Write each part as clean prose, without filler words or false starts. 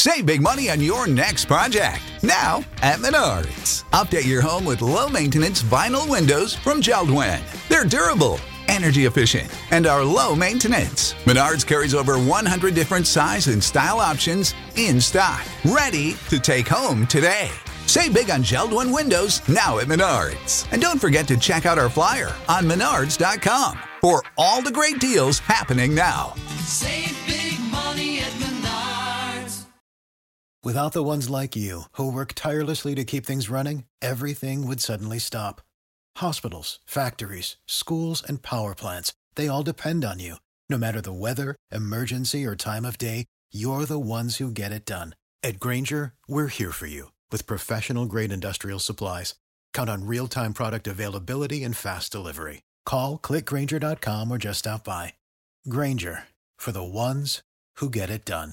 Save big money on your next project. Now at Menards. Update your home with low-maintenance vinyl windows from JELD-WEN. They're durable, energy efficient, and are low maintenance. Menards carries over 100 different size and style options in stock, ready to take home today. Save big on JELD-WEN windows now at Menards. And don't forget to check out our flyer on menards.com for all the great deals happening now. Save big money at Menards. Without the ones like you, who work tirelessly to keep things running, everything would suddenly stop. Hospitals, factories, schools, and power plants, they all depend on you. No matter the weather, emergency, or time of day, you're the ones who get it done. At Grainger, we're here for you with professional-grade industrial supplies. Count on real-time product availability and fast delivery. Call, click Grainger.com, or just stop by. Grainger, for the ones who get it done.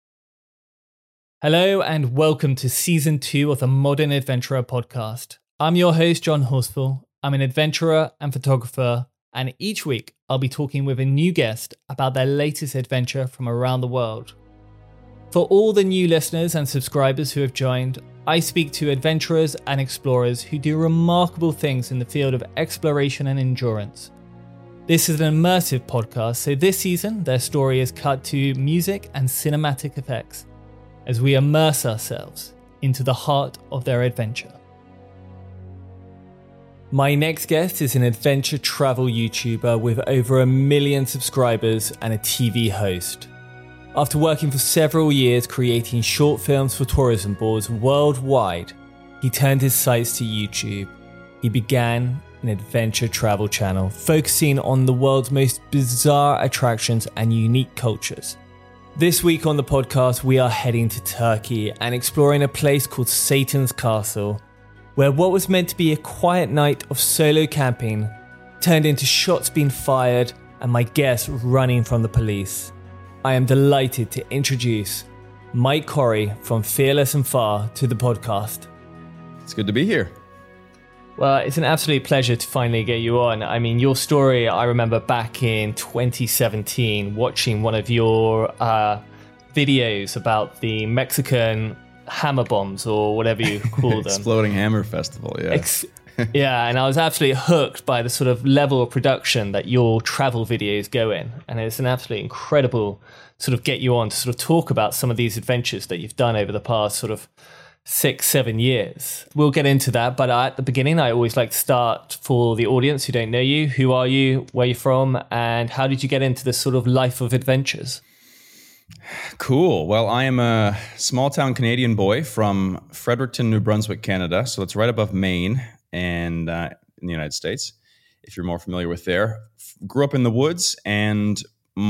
Hello and welcome to Season 2 of the Modern Adventurer podcast. I'm your host, John Horsfall. I'm an adventurer and photographer, and each week I'll be talking with a new guest about their latest adventure from around the world. For all the new listeners and subscribers who have joined, I speak to adventurers and explorers who do remarkable things in the field of exploration and endurance. This is an immersive podcast, so this season their story is cut to music and cinematic effects as we immerse ourselves into the heart of their adventure. My next guest is an adventure travel YouTuber with over 1 million subscribers and a TV host. After working for several years creating short films for tourism boards worldwide, he turned his sights to YouTube. He began an adventure travel channel focusing on the world's most bizarre attractions and unique cultures. This week on the podcast, we are heading to Turkey and exploring a place called Satan's Castle, where what was meant to be a quiet night of solo camping turned into shots being fired and my guests running from the police. I am delighted to introduce Mike Corrie from Fearless and Far to the podcast. It's good to be here. Well, it's an absolute pleasure to finally get you on. I mean, your story, I remember back in 2017, watching one of your videos about the Mexican hammer bombs or whatever you call them. Exploding Hammer Festival, yeah. Yeah, and I was absolutely hooked by the sort of level of production that your travel videos go in. And it's an absolutely incredible sort of get you on to sort of talk about some of these adventures that you've done over the past sort of 6-7 years. We'll get into that, but at the beginning, I always like to start for the audience who don't know you. Who are you? Where are you from? And how did you get into this sort of life of adventures? Cool. Well, I am a small-town Canadian boy from Fredericton, New Brunswick, Canada. So it's right above Maine and in the United States, if you're more familiar with there. Grew up in the woods, and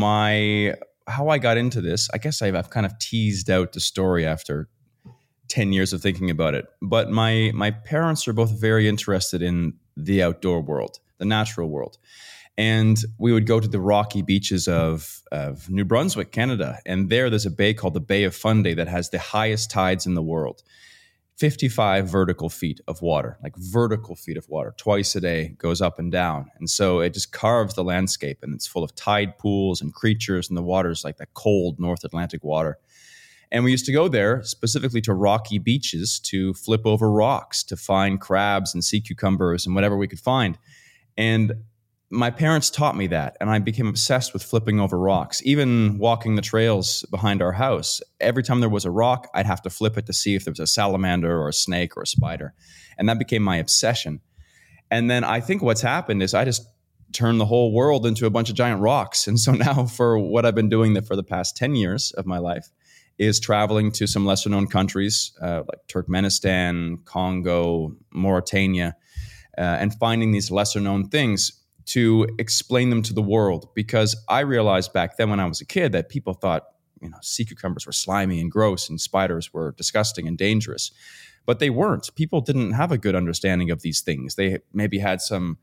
how I got into this, I guess I've kind of teased out the story after 10 years of thinking about it. But my parents are both very interested in the outdoor world, the natural world. And we would go to the rocky beaches of New Brunswick, Canada. And there's a bay called the Bay of Fundy that has the highest tides in the world. 55 vertical feet of water, like vertical feet of water, twice a day, goes up and down. And so it just carves the landscape, and it's full of tide pools and creatures, and the water's like that cold North Atlantic water. And we used to go there specifically to rocky beaches to flip over rocks, to find crabs and sea cucumbers and whatever we could find. And my parents taught me that, and I became obsessed with flipping over rocks. Even walking the trails behind our house, every time there was a rock, I'd have to flip it to see if there was a salamander or a snake or a spider. And that became my obsession. And then I think what's happened is I just turned the whole world into a bunch of giant rocks. And so now for what I've been doing for the past 10 years of my life is traveling to some lesser known countries like Turkmenistan, Congo, Mauritania, and finding these lesser known things to explain them to the world. Because I realized back then when I was a kid that people thought, sea cucumbers were slimy and gross and spiders were disgusting and dangerous. But they weren't. People didn't have a good understanding of these things. They maybe had some,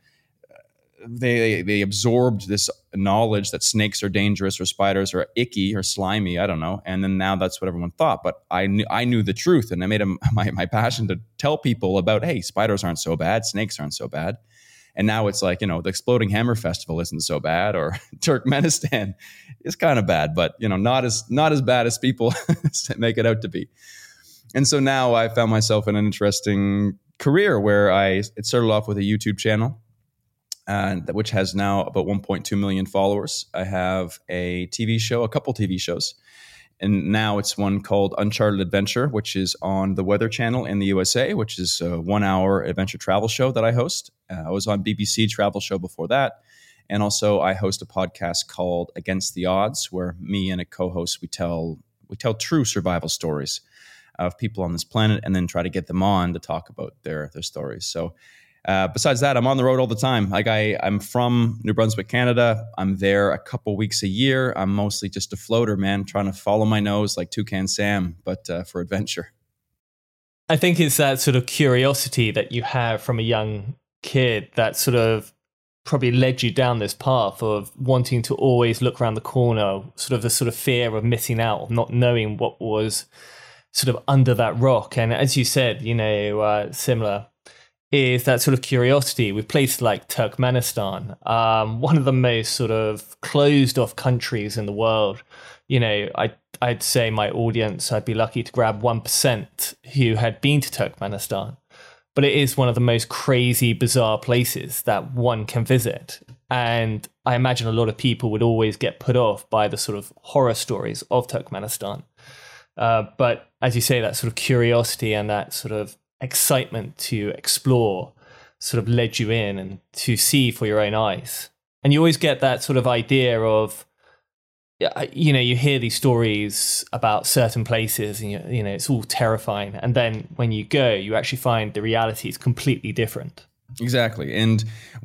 they absorbed this knowledge that snakes are dangerous or spiders are icky or slimy, I don't know. And then now that's what everyone thought. But I knew the truth, and I made my passion to tell people about, hey, spiders aren't so bad, snakes aren't so bad. And now it's like, the Exploding Hammer Festival isn't so bad, or Turkmenistan is kind of bad, but not as bad as people make it out to be. And so now I found myself in an interesting career where it started off with a YouTube channel, which has now about 1.2 million followers. I have a couple TV shows. And now it's one called Uncharted Adventure, which is on the Weather Channel in the USA, which is a 1-hour adventure travel show that I host. I was on BBC Travel Show before that. And also I host a podcast called Against the Odds, where me and a co-host, we tell true survival stories of people on this planet and then try to get them on to talk about their stories. So besides that, I'm on the road all the time. Like I'm from New Brunswick, Canada. I'm there a couple weeks a year. I'm mostly just a floater, man, trying to follow my nose like Toucan Sam, but for adventure. I think it's that sort of curiosity that you have from a young kid that sort of probably led you down this path of wanting to always look around the corner, sort of the sort of fear of missing out, of not knowing what was sort of under that rock. And as you said, similar is that sort of curiosity with places like Turkmenistan, one of the most sort of closed off countries in the world. I'd say my audience, I'd be lucky to grab 1% who had been to Turkmenistan. But it is one of the most crazy, bizarre places that one can visit. And I imagine a lot of people would always get put off by the sort of horror stories of Turkmenistan. But as you say, that sort of curiosity and that sort of excitement to explore sort of led you in and to see for your own eyes. And you always get that sort of idea of, you hear these stories about certain places and, it's all terrifying. And then when you go, you actually find the reality is completely different. Exactly. And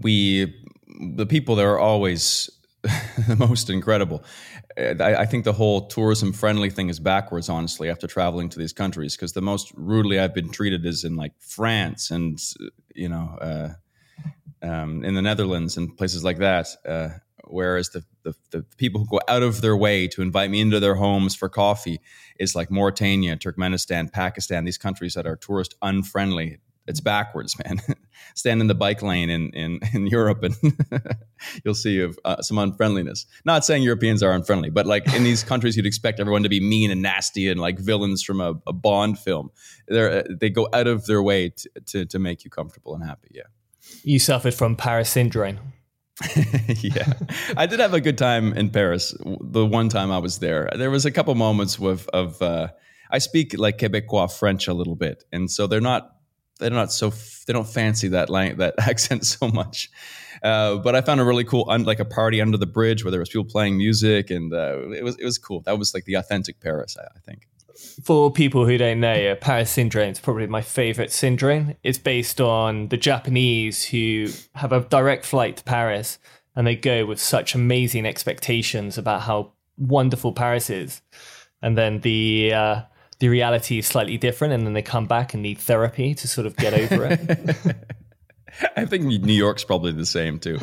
the people there are always the most incredible. I think the whole tourism friendly thing is backwards, honestly, after traveling to these countries, because the most rudely I've been treated is in like France and, in the Netherlands and places like that. Whereas the people who go out of their way to invite me into their homes for coffee is like Mauritania, Turkmenistan, Pakistan, these countries that are tourist unfriendly. It's backwards, man. Stand in the bike lane in Europe and you'll see some unfriendliness. Not saying Europeans are unfriendly, but like in these countries, you'd expect everyone to be mean and nasty and like villains from a Bond film. They go out of their way to make you comfortable and happy. Yeah. You suffered from Paris syndrome. Yeah, I did have a good time in Paris. The one time I was there was a couple moments of I speak like Quebecois French a little bit, and so they don't fancy that accent so much. But I found a really cool like a party under the bridge where there was people playing music, and it was cool. That was like the authentic Paris, I think. For people who don't know, Paris syndrome is probably my favorite syndrome. It's based on the Japanese who have a direct flight to Paris and they go with such amazing expectations about how wonderful Paris is. And then the reality is slightly different, and then they come back and need therapy to sort of get over it. I think New York's probably the same too.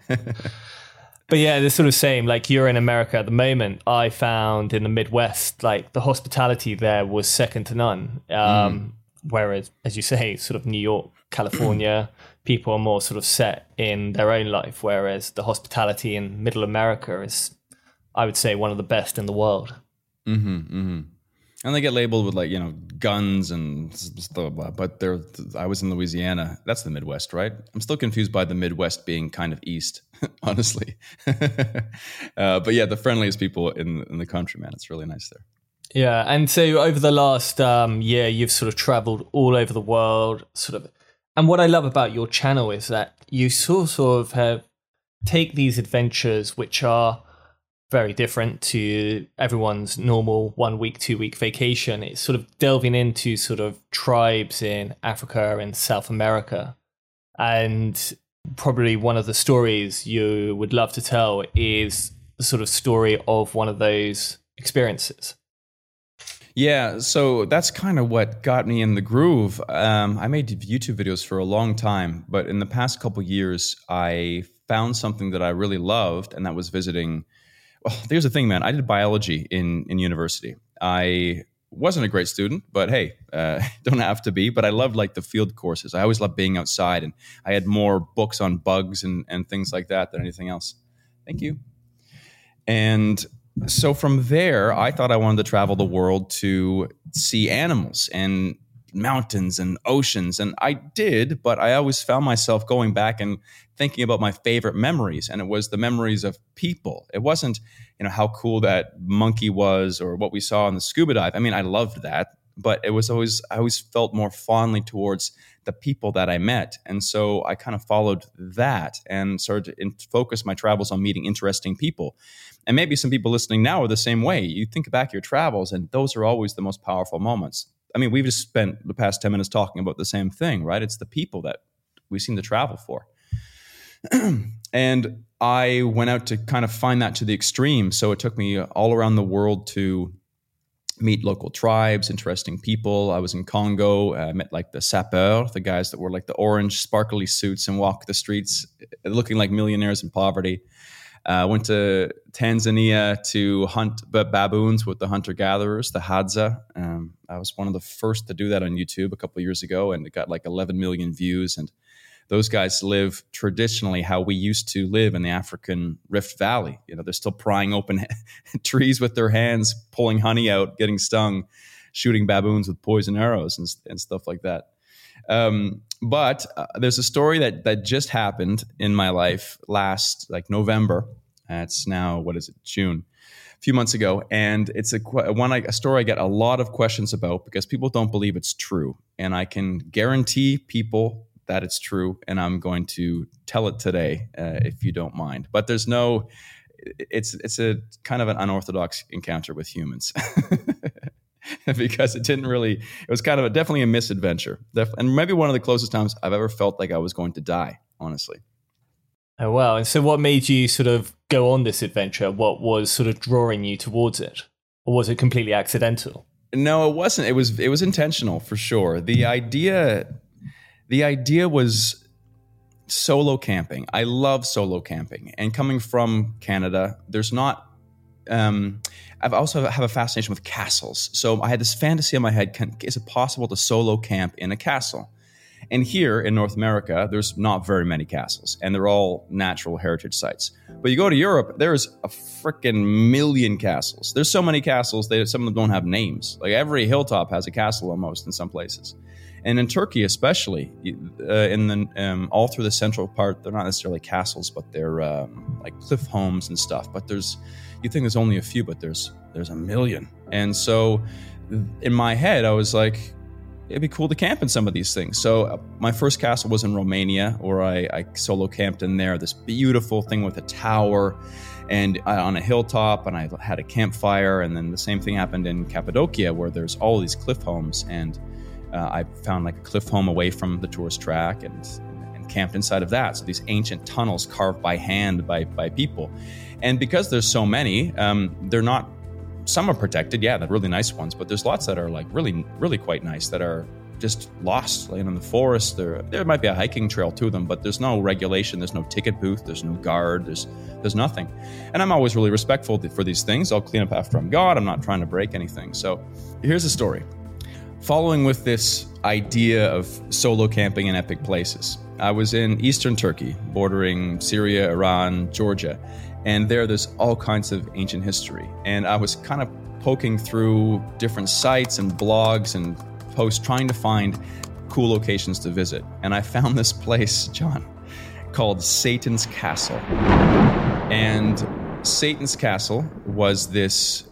But yeah, the sort of same, like you're in America at the moment, I found in the Midwest, like the hospitality there was second to none. Whereas, as you say, sort of New York, California, people are more sort of set in their own life. Whereas the hospitality in middle America is, I would say, one of the best in the world. Mm-hmm, mm-hmm. And they get labeled with like, guns and stuff, but I was in Louisiana. That's the Midwest, right? I'm still confused by the Midwest being kind of east, honestly. But yeah, the friendliest people in the country, man. It's really nice there. Yeah. And so over the last year, you've sort of traveled all over the world, and what I love about your channel is that you sort of take these adventures, which are very different to everyone's normal 1 week, 2 week vacation. It's sort of delving into sort of tribes in Africa and South America. And probably one of the stories you would love to tell is the sort of story of one of those experiences. Yeah, so that's kind of what got me in the groove. I made YouTube videos for a long time, but in the past couple years, I found something that I really loved, and that was visiting. Well, here's the thing, man. I did biology in university. I wasn't a great student, but hey, don't have to be. But I loved like the field courses. I always loved being outside, and I had more books on bugs and things like that than anything else. Thank you. And so from there, I thought I wanted to travel the world to see animals and mountains and oceans. And I did, but I always found myself going back and thinking about my favorite memories. And it was the memories of people. It wasn't, how cool that monkey was or what we saw in the scuba dive. I mean, I loved that, but I always felt more fondly towards the people that I met. And so I kind of followed that and started to focus my travels on meeting interesting people. And maybe some people listening now are the same way. You think back your travels, and those are always the most powerful moments. I mean, we've just spent the past 10 minutes talking about the same thing, right? It's the people that we seem to travel for. And I went out to kind of find that to the extreme. So it took me all around the world to meet local tribes, interesting people. I was in Congo. I met like the sapeurs, the guys that wore like the orange sparkly suits and walk the streets looking like millionaires in poverty. Went to Tanzania to hunt baboons with the hunter-gatherers, the Hadza. I was one of the first to do that on YouTube a couple of years ago, and it got like 11 million views. And those guys live traditionally how we used to live in the African Rift Valley. They're still prying open trees with their hands, pulling honey out, getting stung, shooting baboons with poison arrows and stuff like that. But there's a story that just happened in my life last November. It's now, June, a few months ago. And it's a story I get a lot of questions about because people don't believe it's true. And I can guarantee people that it's true. And I'm going to tell it today, if you don't mind. But it's a kind of an unorthodox encounter with humans. Because it was kind of definitely a misadventure. And maybe one of the closest times I've ever felt like I was going to die, honestly. Oh, wow. And so what made you sort of go on this adventure? What was sort of drawing you towards it? Or was it completely accidental? No, it wasn't. It was intentional for sure. The idea was solo camping. I love solo camping. And coming from Canada, there's not... I've also have a fascination with castles. So I had this fantasy in my head, is it possible to solo camp in a castle? And here in North America, there's not very many castles, and they're all natural heritage sites. But you go to Europe, there's a freaking million castles. There's so many castles, some of them don't have names. Like every hilltop has a castle almost in some places. And in Turkey especially, all through the central part, they're not necessarily castles, but they're like cliff homes and stuff. But you think there's only a few, but there's a million. And so in my head, I was like, it'd be cool to camp in some of these things. So my first castle was in Romania, where I solo camped in there, this beautiful thing with a tower and on a hilltop, and I had a campfire. And then the same thing happened in Cappadocia, where there's all these cliff homes. And I found like a cliff home away from the tourist track and camped inside of that. So these ancient tunnels carved by hand by people. And because there's so many, they're not, some are protected, yeah, they're really nice ones, but there's lots that are like really, really quite nice that are just lost in the forest. There might be a hiking trail to them, but there's no regulation, there's no ticket booth, there's no guard, there's nothing. And I'm always really respectful for these things. I'll clean up after I'm gone. I'm not trying to break anything. So here's the story. Following with this idea of solo camping in epic places, I was in eastern Turkey, bordering Syria, Iran, Georgia, and there's all kinds of ancient history. And I was kind of poking through different sites and blogs and posts, trying to find cool locations to visit. And I found this place, John, called Satan's Castle. And Satan's Castle was this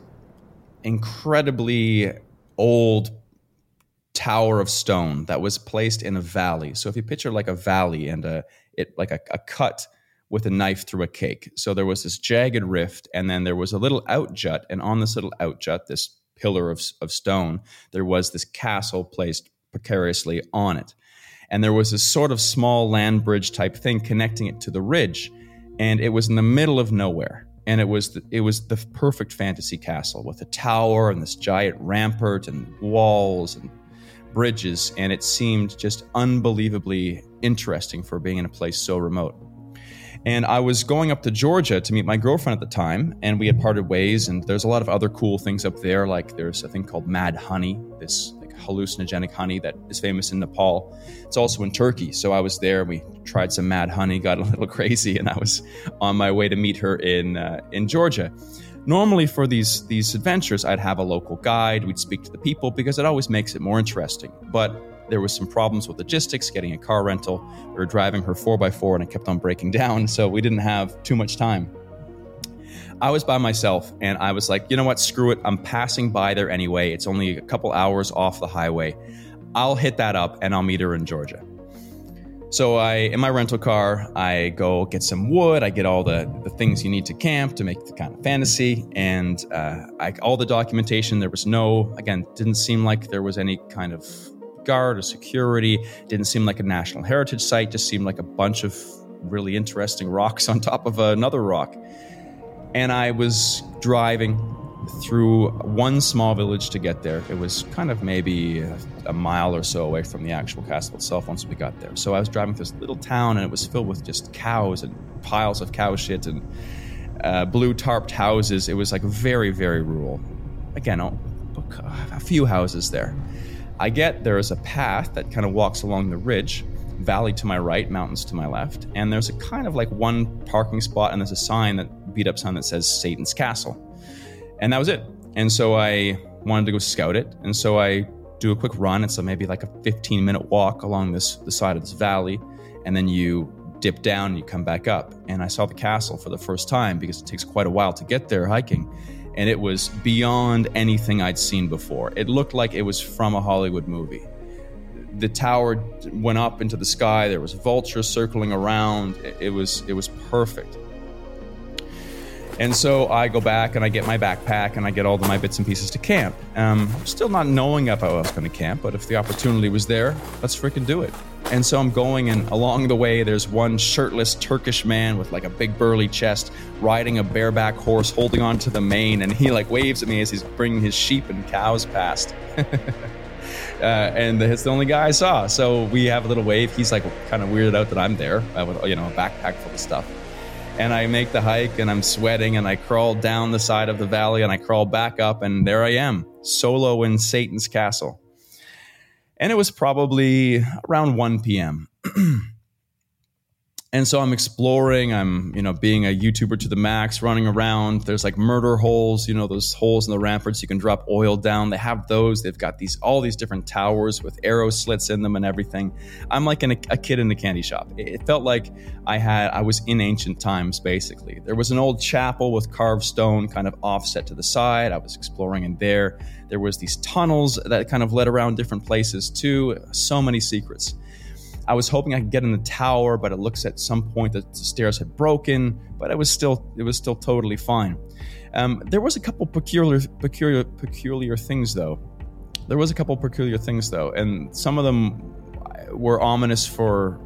incredibly old tower of stone that was placed in a valley. So if you picture like a valley and a cut with a knife through a cake. So there was this jagged rift, and then there was a little outjut, and on this little outjut, this pillar of stone, there was this castle placed precariously on it. And there was this sort of small land bridge type thing connecting it to the ridge, and it was in the middle of nowhere. And it was the perfect fantasy castle with a tower and this giant rampart and walls and bridges, and it seemed just unbelievably interesting for being in a place so remote. And I was going up to Georgia to meet my girlfriend at the time, and we had parted ways, and there's a lot of other cool things up there, like there's a thing called mad honey, this like hallucinogenic honey that is famous in Nepal. It's also in Turkey. So I was there, we tried some mad honey, got a little crazy, and I was on my way to meet her in Georgia. Normally for these adventures, I'd have a local guide, we'd speak to the people, because it always makes it more interesting. But there was some problems with logistics, getting a car rental. We were driving her 4x4 and it kept on breaking down, so we didn't have too much time. I was by myself and I was like, you know what, screw it. I'm passing by there anyway. It's only a couple hours off the highway. I'll hit that up and I'll meet her in Georgia. So in my rental car, I go get some wood. I get all the things you need to camp to make the kind of fantasy. And all the documentation, there was didn't seem like there was any kind of guard or security. Didn't seem like a national heritage site. Just seemed like a bunch of really interesting rocks on top of another rock. And I was driving through one small village to get there. It was kind of maybe a mile or so away from the actual castle itself once we got there. So I was driving through this little town, and it was filled with just cows and piles of cow shit and blue tarped houses. It was like very, very rural. Again, a few houses there. There is a path that kind of walks along the ridge, valley to my right, mountains to my left, and there's a kind of like one parking spot, and there's a beat up sign that says Satan's Castle. And that was it. And so I wanted to go scout it, and so I do a quick run. It's maybe like a 15-minute walk along the side of this valley, and then you dip down and you come back up. And I saw the castle for the first time, because it takes quite a while to get there hiking. And it was beyond anything I'd seen before. It looked like it was from a Hollywood movie. The tower went up into the sky. There was vultures circling around. It was perfect. And so I go back and I get my backpack and I get all my bits and pieces to camp. Still not knowing if I was going to camp, but if the opportunity was there, let's freaking do it. And so I'm going, and along the way, there's one shirtless Turkish man with like a big burly chest riding a bareback horse, holding on to the mane, and he like waves at me as he's bringing his sheep and cows past. And it's the only guy I saw. So we have a little wave. He's like kind of weirded out that I'm there with a backpack full of stuff. And I make the hike, and I'm sweating, and I crawl down the side of the valley, and I crawl back up, and there I am, solo in Satan's Castle. And it was probably around 1 p.m. And so I'm exploring, I'm, being a YouTuber to the max, running around. There's like murder holes, those holes in the ramparts you can drop oil down. They have those. They've got all these different towers with arrow slits in them and everything. I'm like a kid in a candy shop. It felt like I was in ancient times, basically. There was an old chapel with carved stone kind of offset to the side. I was exploring in there. There was these tunnels that kind of led around different places too. So many secrets. I was hoping I could get in the tower, but it looks at some point that the stairs had broken, but it was still totally fine. There was a couple peculiar things though. And some of them were ominous for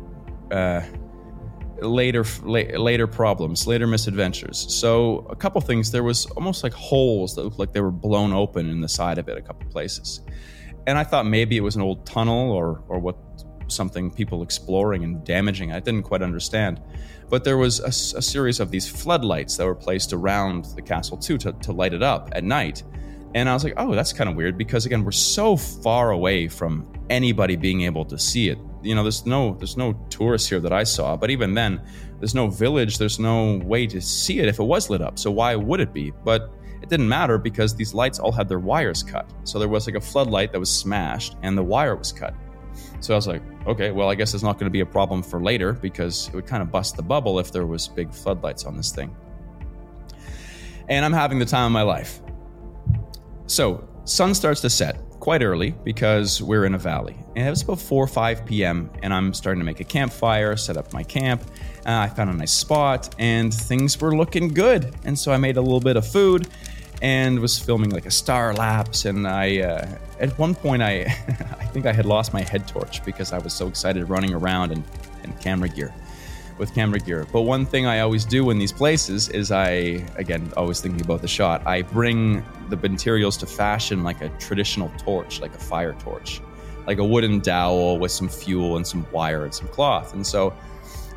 later problems, later misadventures. So a couple things, there was almost like holes that looked like they were blown open in the side of it a couple places. And I thought maybe it was an old tunnel or what, something people exploring and damaging. I didn't quite understand. But there was a series of these floodlights that were placed around the castle too to light it up at night. And I was like, oh, that's kind of weird, because again, we're so far away from anybody being able to see it. There's no tourists here that I saw, but even then, there's no village, there's no way to see it if it was lit up. So why would it be? But it didn't matter, because these lights all had their wires cut. So there was like a floodlight that was smashed and the wire was cut. So I was like, okay, well, I guess it's not going to be a problem for later, because it would kind of bust the bubble if there was big floodlights on this thing. And I'm having the time of my life. So sun starts to set quite early, because we're in a valley. And it was about 4 or 5 p.m. and I'm starting to make a campfire, set up my camp. I found a nice spot and things were looking good. And so I made a little bit of food and was filming like a star lapse. And at one point, I think I had lost my head torch because I was so excited running around and camera gear. But one thing I always do in these places is always thinking about the shot, I bring the materials to fashion like a traditional torch, like a fire torch, like a wooden dowel with some fuel and some wire and some cloth. And so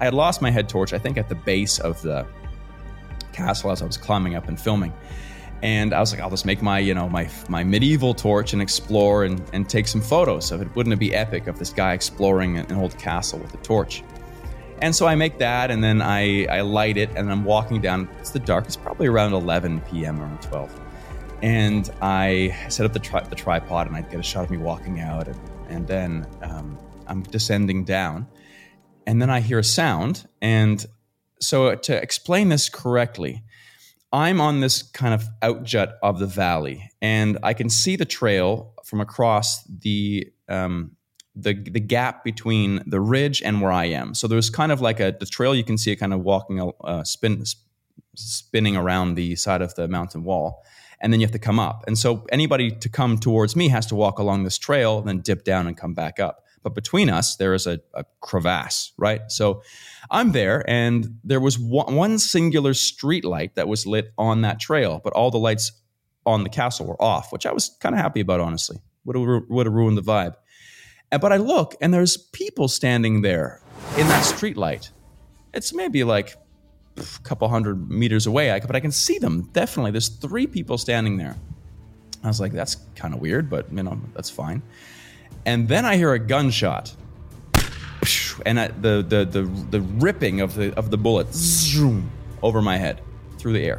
I had lost my head torch, I think, at the base of the castle as I was climbing up and filming. And I was like, I'll just make my, my medieval torch and explore and take some photos of it. Wouldn't it be epic of this guy exploring an old castle with a torch? And so I make that, and then I light it, and I'm walking down. It's the dark. It's probably around 11 p.m. or 12. And I set up the tripod, and I get a shot of me walking out, and then I'm descending down. And then I hear a sound. And so to explain this correctly, I'm on this kind of outjut of the valley, and I can see the trail from across the gap between the ridge and where I am. So there's kind of like the trail, you can see it kind of walking, spinning around the side of the mountain wall, and then you have to come up. And so anybody to come towards me has to walk along this trail, then dip down and come back up. But between us, there is a crevasse, right? So I'm there, and there was one singular street light that was lit on that trail, but all the lights on the castle were off, which I was kind of happy about, honestly. Would have ruined the vibe. But I look, and there's people standing there in that street light. It's maybe like a couple hundred meters away, but I can see them, definitely. There's 3 people standing there. I was like, that's kind of weird, but that's fine. And then I hear a gunshot, and the ripping of the bullet zoom over my head through the air.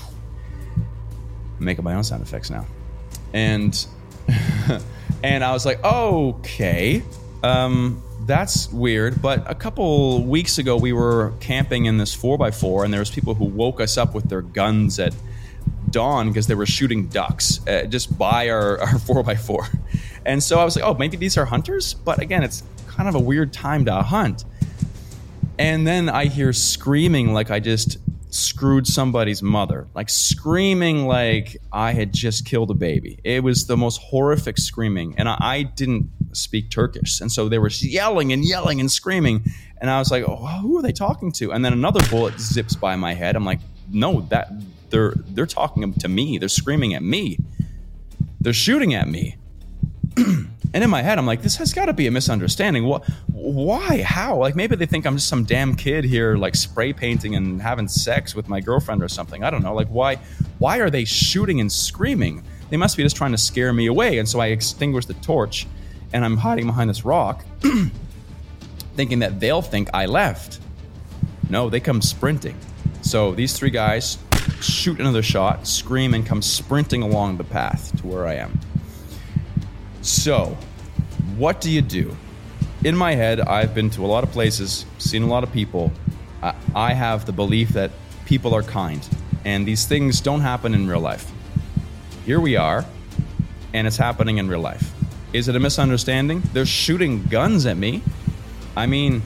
I'm making my own sound effects now, and and I was like, okay, that's weird. But a couple weeks ago, we were camping in this 4x4, and there was people who woke us up with their guns at dawn because they were shooting ducks just by our 4x4. And so I was like, oh, maybe these are hunters? But again, it's kind of a weird time to hunt. And then I hear screaming like I just screwed somebody's mother, like screaming like I had just killed a baby. It was the most horrific screaming. And I didn't speak Turkish. And so they were yelling and screaming. And I was like, oh, who are they talking to? And then another bullet zips by my head. I'm like, no, they're talking to me. They're screaming at me. They're shooting at me. And in my head, I'm like, this has got to be a misunderstanding. Why? How? Like, maybe they think I'm just some damn kid here, like spray painting and having sex with my girlfriend or something. I don't know. Like, why are they shooting and screaming? They must be just trying to scare me away. And so I extinguish the torch, and I'm hiding behind this rock, thinking that they'll think I left. No, they come sprinting. So these 3 guys shoot another shot, scream, and come sprinting along the path to where I am. So, what do you do? In my head, I've been to a lot of places, seen a lot of people. I have the belief that people are kind, and these things don't happen in real life. Here we are, and it's happening in real life. Is it a misunderstanding? They're shooting guns at me. I mean,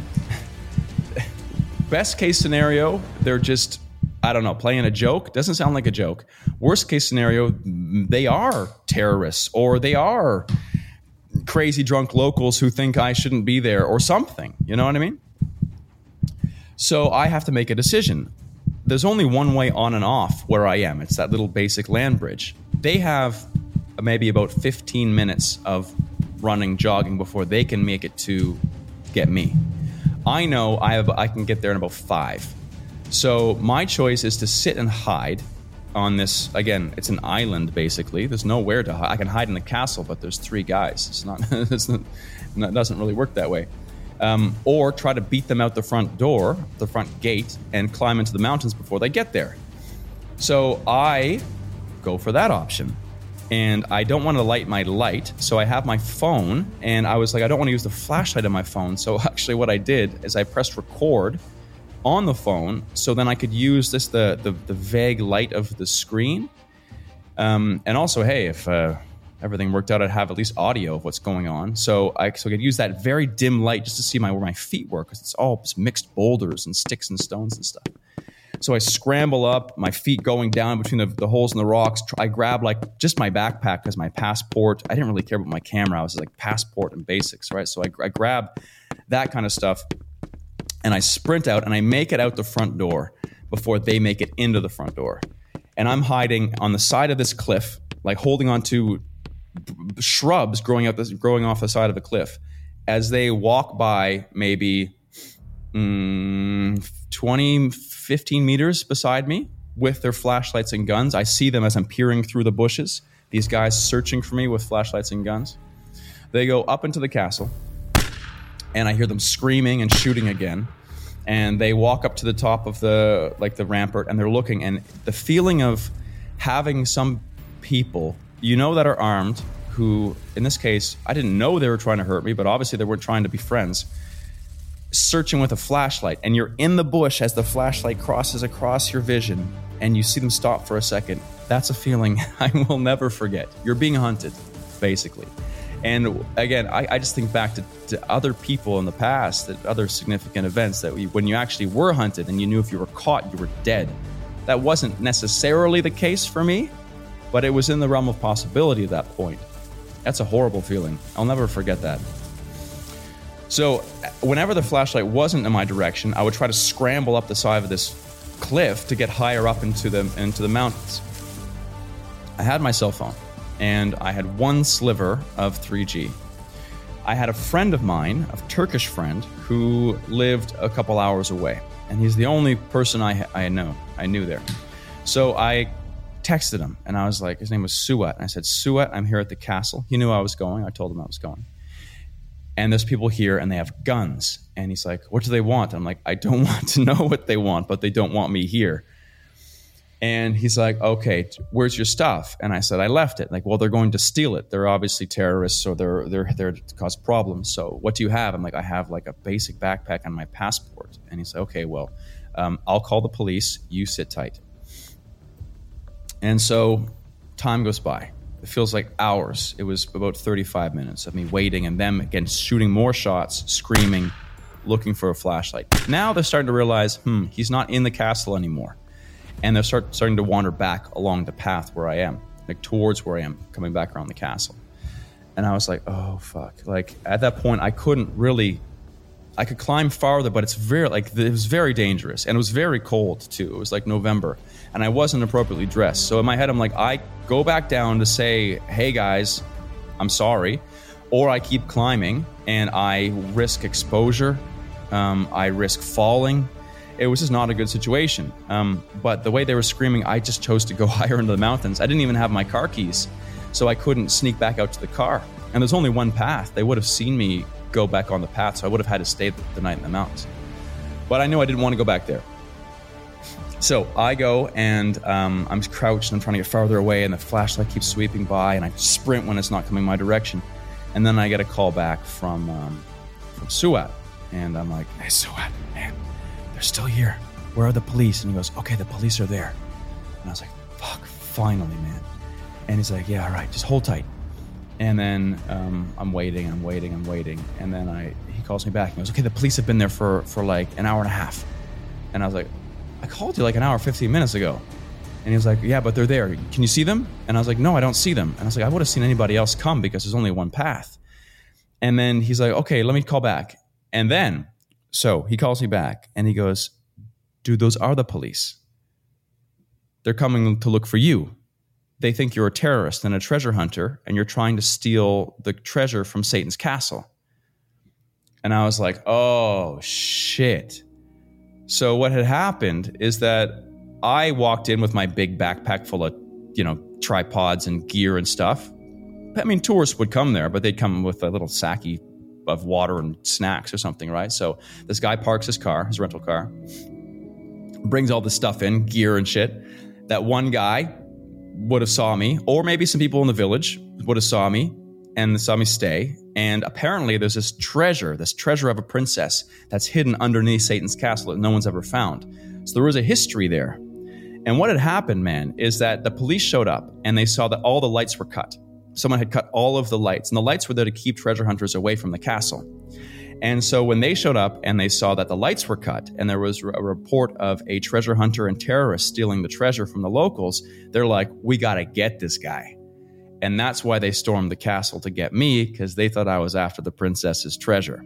best case scenario, they're just, I don't know, playing a joke. Doesn't sound like a joke. Worst case scenario, they are terrorists, or they are crazy drunk locals who think I shouldn't be there or something. You know what I mean? So I have to make a decision. There's only one way on and off where I am. It's that little basic land bridge. They have maybe about 15 minutes of running, jogging before they can make it to get me. I know I can get there in about 5. So my choice is to sit and hide on this. Again, it's an island, basically. There's nowhere to hide. I can hide in the castle, but there's 3 guys. It doesn't really work that way. Or try to beat them out the front door, the front gate, and climb into the mountains before they get there. So I go for that option. And I don't want to light my light, so I have my phone, and I was like, I don't want to use the flashlight on my phone. So actually what I did is I pressed record on the phone, so then I could use the vague light of the screen. And also, hey, if everything worked out, I'd have at least audio of what's going on. So I could use that very dim light just to see where my feet were, because it's all just mixed boulders and sticks and stones and stuff. So I scramble up, my feet going down between the holes in the rocks. I grab like just my backpack as my passport. I didn't really care about my camera. I was like passport and basics, right? So I grab that kind of stuff, and I sprint out, and I make it out the front door before they make it into the front door. And I'm hiding on the side of this cliff, like holding onto shrubs growing off the side of the cliff. As they walk by, maybe 20, 15 meters beside me with their flashlights and guns. I see them as I'm peering through the bushes. These guys searching for me with flashlights and guns. They go up into the castle, and I hear them screaming and shooting again. And they walk up to the top of the rampart, and they're looking. And the feeling of having some people, that are armed, who, in this case, I didn't know they were trying to hurt me, but obviously they weren't trying to be friends, searching with a flashlight. And you're in the bush as the flashlight crosses across your vision, and you see them stop for a second. That's a feeling I will never forget. You're being hunted, basically. And again, I just think back to other people in the past, that other significant events that when you actually were hunted and you knew if you were caught, you were dead. That wasn't necessarily the case for me, but it was in the realm of possibility at that point. That's a horrible feeling. I'll never forget that. So whenever the flashlight wasn't in my direction, I would try to scramble up the side of this cliff to get higher up into the mountains. I had my cell phone, and I had one sliver of 3G. I had a friend of mine, a Turkish friend, who lived a couple hours away, and he's the only person I knew there. So I texted him, and I was like, his name was Suat, and I said, Suat, I'm here at the castle. He knew I was going. I told him I was going. And there's people here, and they have guns. And he's like, what do they want? I'm like, I don't want to know what they want, but they don't want me here. And he's like, okay, where's your stuff? And I said, I left it. Like, well, they're going to steal it. They're obviously terrorists, so they're there to cause problems. So what do you have? I'm like, I have like a basic backpack and my passport. And he's like, okay, well, I'll call the police. You sit tight. And so time goes by. It feels like hours. It was about 35 minutes of me waiting and them, again, shooting more shots, screaming, looking for a flashlight. Now they're starting to realize, he's not in the castle anymore. And they're starting to wander back along the path where I am, like towards where I am, coming back around the castle. And I was like, oh, fuck. Like, at that point, I could climb farther, but it was very dangerous. And it was very cold, too. It was like November. And I wasn't appropriately dressed. So in my head, I'm like, I go back down to say, hey, guys, I'm sorry. Or I keep climbing, and I risk exposure. I risk falling. It was just not a good situation. But the way they were screaming, I just chose to go higher into the mountains. I didn't even have my car keys, so I couldn't sneak back out to the car. And there's only one path. They would have seen me go back on the path, so I would have had to stay the night in the mountains. But I knew I didn't want to go back there. So I go, and I'm crouched, and I'm trying to get farther away, and the flashlight keeps sweeping by, and I sprint when it's not coming my direction. And then I get a call back from Suat, and I'm like, hey, Suat, man, they're still here. Where are the police? And he goes, okay, the police are there. And I was like, fuck, finally, man. And he's like, yeah, all right, just hold tight. And then I'm waiting. And then he calls me back. He goes, okay, the police have been there for like an hour and a half. And I was like, I called you like an hour, 15 minutes ago. And he was like, yeah, but they're there. Can you see them? And I was like, no, I don't see them. And I was like, I would have seen anybody else come because there's only one path. And then he's like, okay, let me call back. And then, so he calls me back and he goes, dude, those are the police. They're coming to look for you. They think you're a terrorist and a treasure hunter, and you're trying to steal the treasure from Satan's castle. And I was like, oh, shit. So what had happened is that I walked in with my big backpack full of, tripods and gear and stuff. I mean, tourists would come there, but they'd come with a little sacky of water and snacks or something, right? So this guy parks his car, his rental car, brings all this stuff in, gear and shit. That one guy would have saw me, or maybe some people in the village would have saw me and saw me stay. And apparently there's this treasure of a princess that's hidden underneath Satan's castle that no one's ever found. So there was a history there. And what had happened, man, is that the police showed up and they saw that all the lights were cut. Someone had cut all of the lights, and the lights were there to keep treasure hunters away from the castle. And so when they showed up and they saw that the lights were cut and there was a report of a treasure hunter and terrorist stealing the treasure from the locals, they're like, we got to get this guy. And that's why they stormed the castle to get me, because they thought I was after the princess's treasure.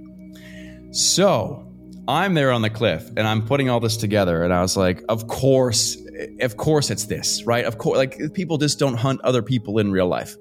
So I'm there on the cliff and I'm putting all this together, and I was like, of course it's this, right? Of course, like, people just don't hunt other people in real life.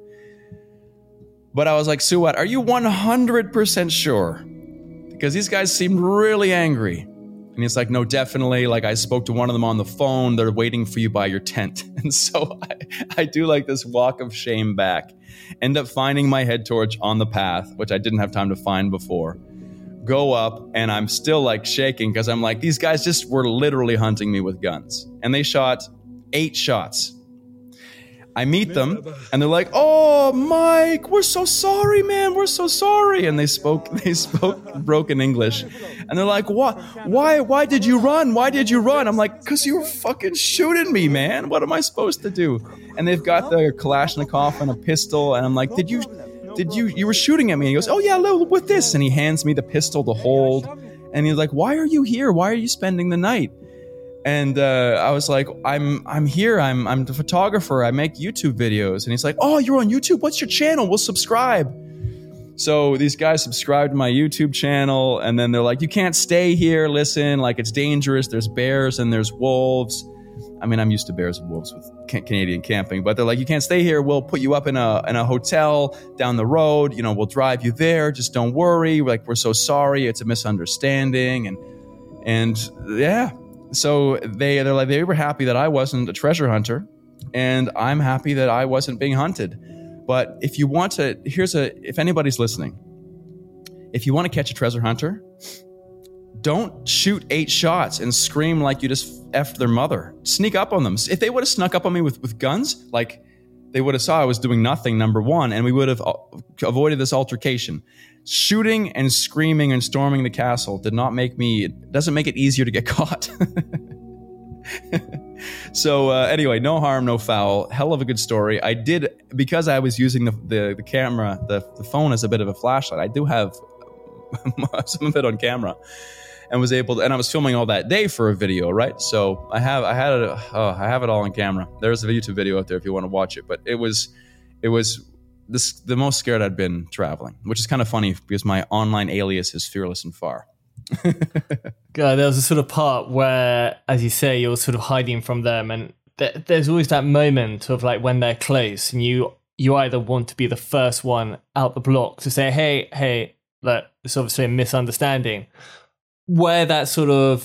But I was like, Suat, are you 100% sure? Because these guys seemed really angry. And he's like, no, definitely. Like, I spoke to one of them on the phone. They're waiting for you by your tent. And so I do like this walk of shame back. End up finding my head torch on the path, which I didn't have time to find before. Go up, and I'm still like shaking because I'm like, these guys just were literally hunting me with guns. And they shot 8 shots. I meet them, and they're like, "Oh, Mike, we're so sorry, man. We're so sorry." And they spoke broken English, and they're like, Why did you run? Why did you run?" I'm like, "'Cause you were fucking shooting me, man. What am I supposed to do?" And they've got their Kalashnikov and a pistol, and I'm like, "Did you were shooting at me?" And he goes, "Oh yeah, with this." And he hands me the pistol to hold, and he's like, "Why are you here? Why are you spending the night?" And I was like, I'm here. I'm the photographer. I make YouTube videos. And he's like, "Oh, you're on YouTube? What's your channel? We'll subscribe." So these guys subscribed to my YouTube channel. And then they're like, "You can't stay here. Listen, like, it's dangerous. There's bears and there's wolves." I mean, I'm used to bears and wolves with Canadian camping. But they're like, "You can't stay here. We'll put you up in a hotel down the road. You know, we'll drive you there. Just don't worry. We're so sorry. It's a misunderstanding." And yeah. So they were happy that I wasn't a treasure hunter, and I'm happy that I wasn't being hunted. But if you want to, if anybody's listening, if you want to catch a treasure hunter, don't shoot 8 shots and scream like you just effed their mother. Sneak up on them. If they would have snuck up on me with guns, like, they would have saw I was doing nothing, number one, and we would have avoided this altercation. Shooting and screaming and storming the castle doesn't make it easier to get caught. So anyway, no harm, no foul. Hell of a good story. I did, because I was using the camera, the phone as a bit of a flashlight. I do have some of it on camera, and was able to, and I was filming all that day for a video, right? So I have it all on camera. There's a YouTube video out there if you want to watch it. But it was the most scared I'd been traveling, which is kind of funny because my online alias is Fearless and Far. God, there was a sort of part where, as you say, you're sort of hiding from them, and there's always that moment of like when they're close, and you either want to be the first one out the block to say, hey, look, it's obviously a misunderstanding, where that sort of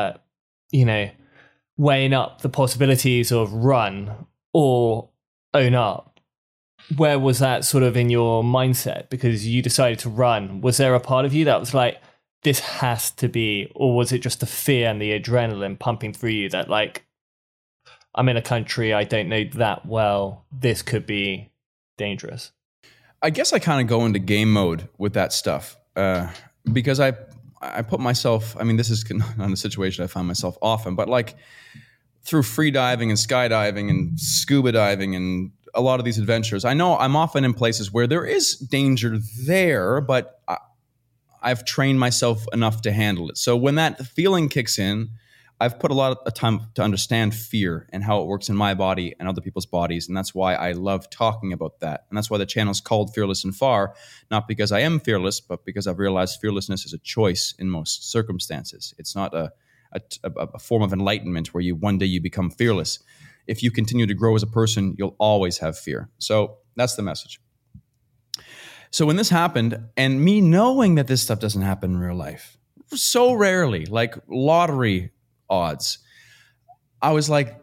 weighing up the possibilities of run or own up. Where was that sort of in your mindset? Because you decided to run. Was there a part of you that was like, this has to be, or was it just the fear and the adrenaline pumping through you that, like, I'm in a country I don't know that well, this could be dangerous? I guess I kind of go into game mode with that stuff because I put myself, I mean, this is not a situation I find myself often, but like through free diving and skydiving and scuba diving and a lot of these adventures, I know I'm often in places where there is danger there, but I've trained myself enough to handle it. So when that feeling kicks in, I've put a lot of time to understand fear and how it works in my body and other people's bodies. And that's why I love talking about that. And that's why the channel is called Fearless and Far, not because I am fearless, but because I've realized fearlessness is a choice in most circumstances. It's not a form of enlightenment where one day you become fearless. If you continue to grow as a person, you'll always have fear. So that's the message. So when this happened, and me knowing that this stuff doesn't happen in real life, so rarely, like lottery odds, I was like,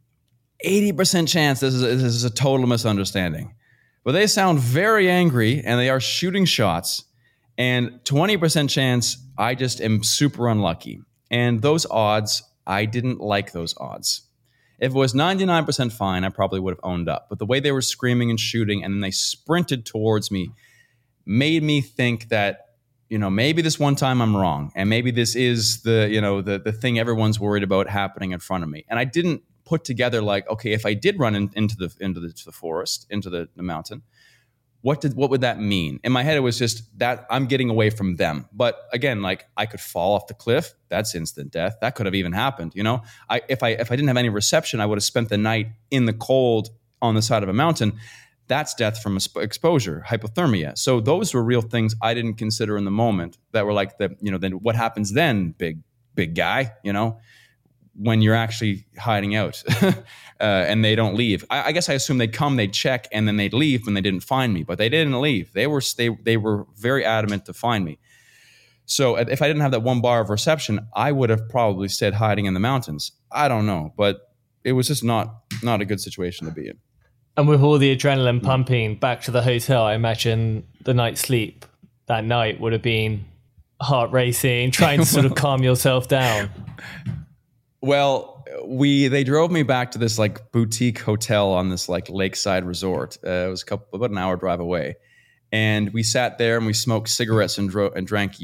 80% chance this is a total misunderstanding. But they sound very angry, and they are shooting shots, and 20% chance I just am super unlucky. And those odds, I didn't like those odds. If it was 99% fine, I probably would have owned up. But the way they were screaming and shooting, and then they sprinted towards me, made me think that, maybe this one time I'm wrong, and maybe this is the thing everyone's worried about happening in front of me. And I didn't put together like, okay, if I did run into the forest, into the mountain, what would that mean? In my head, it was just that I'm getting away from them. But again, like, I could fall off the cliff. That's instant death. That could have even happened. If I didn't have any reception, I would have spent the night in the cold on the side of a mountain. That's death from exposure, hypothermia. So those were real things I didn't consider in the moment that were like then what happens then, big guy, when you're actually hiding out and they don't leave. I guess I assumed they'd come, they'd check, and then they'd leave when they didn't find me. But they didn't leave. They were very adamant to find me. So if I didn't have that one bar of reception, I would have probably stayed hiding in the mountains. I don't know, but it was just not a good situation to be in. And with all the adrenaline pumping back to the hotel, I imagine the night's sleep that night would have been heart racing, trying to sort of calm yourself down. Well, they drove me back to this like boutique hotel on this like lakeside resort. It was about an hour drive away. And we sat there and we smoked cigarettes and drank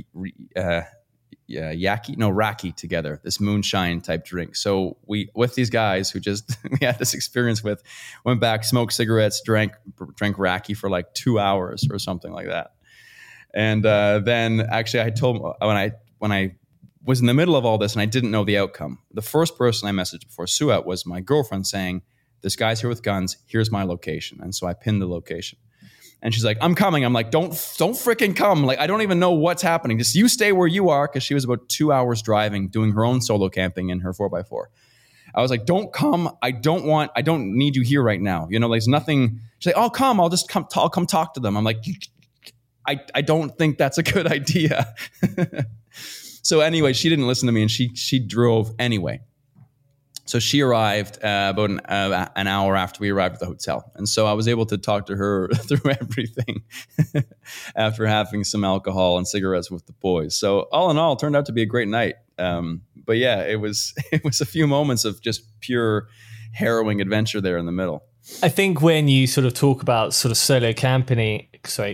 raki together, this moonshine type drink. So we, with these guys who just we had this experience with, went back, smoked cigarettes, drank raki for like 2 hours or something like that. And then actually I told when I was in the middle of all this and I didn't know the outcome, the first person I messaged before Suat was my girlfriend saying, this guy's here with guns, here's my location. And so I pinned the location. And she's like, I'm coming. I'm like, don't freaking come. Like, I don't even know what's happening. Just you stay where you are. Cause she was about 2 hours driving, doing her own solo camping in her 4x4. I was like, don't come. I don't need you here right now. You know, there's nothing. She's like, oh, come. I'll just come. I'll come talk to them. I'm like, I don't think that's a good idea. So anyway, she didn't listen to me and she drove anyway. So she arrived about an hour after we arrived at the hotel. And so I was able to talk to her through everything after having some alcohol and cigarettes with the boys. So all in all, it turned out to be a great night. But yeah, it was a few moments of just pure harrowing adventure there in the middle. I think when you sort of talk about sort of solo camping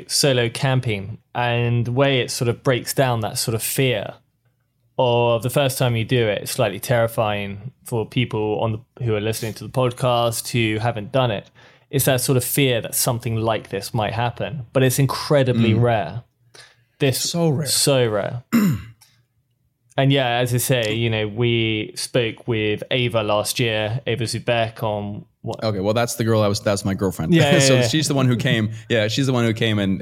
and the way it sort of breaks down that sort of fear of the first time you do it, it's slightly terrifying for people who are listening to the podcast who haven't done it. It's that sort of fear that something like this might happen, but it's incredibly rare. So rare. And yeah, as I say, you know, we spoke with Ava last year, Ava Zubek on what? Okay, well, that's the girl that's my girlfriend. Yeah, so yeah. She's the one who came. Yeah, she's the one who came and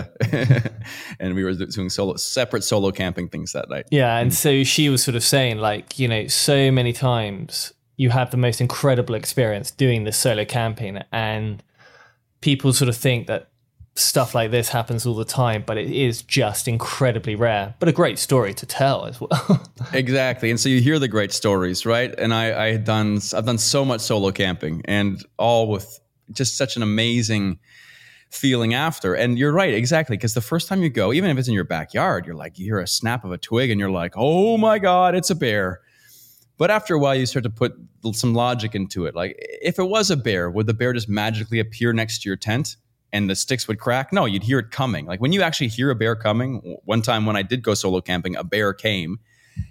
and we were doing separate solo camping things that night. Yeah, and so she was sort of saying, like, you know, so many times you have the most incredible experience doing this solo camping, and people sort of think that stuff like this happens all the time, but it is just incredibly rare, but a great story to tell as well. Exactly. And so you hear the great stories, right? And I've done so much solo camping, and all with just such an amazing feeling after. And you're right, exactly. Because the first time you go, even if it's in your backyard, you're like, you hear a snap of a twig and you're like, oh my God, it's a bear. But after a while, you start to put some logic into it. Like, if it was a bear, would the bear just magically appear next to your tent and the sticks would crack? No, you'd hear it coming. Like, when you actually hear a bear coming, one time when I did go solo camping, a bear came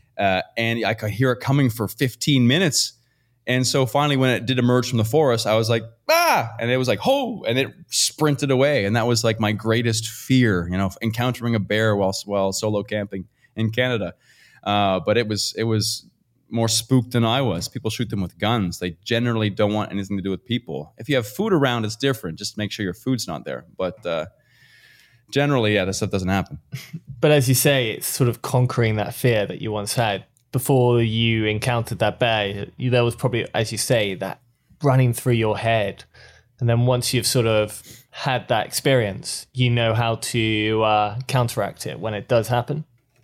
and I could hear it coming for 15 minutes. And so finally, when it did emerge from the forest, I was like, ah, and it was like, ho, and it sprinted away. And that was like my greatest fear, you know, encountering a bear while solo camping in Canada. But it was more spooked than I was. People shoot them with guns. They generally don't want anything to do with people. If you have food around, it's different. Just make sure your food's not there. But generally, yeah, this stuff doesn't happen. But as you say, it's sort of conquering that fear that you once had. Before you encountered that bear, there was probably, as you say, that running through your head. And then once you've sort of had that experience, you know how to counteract it when it does happen.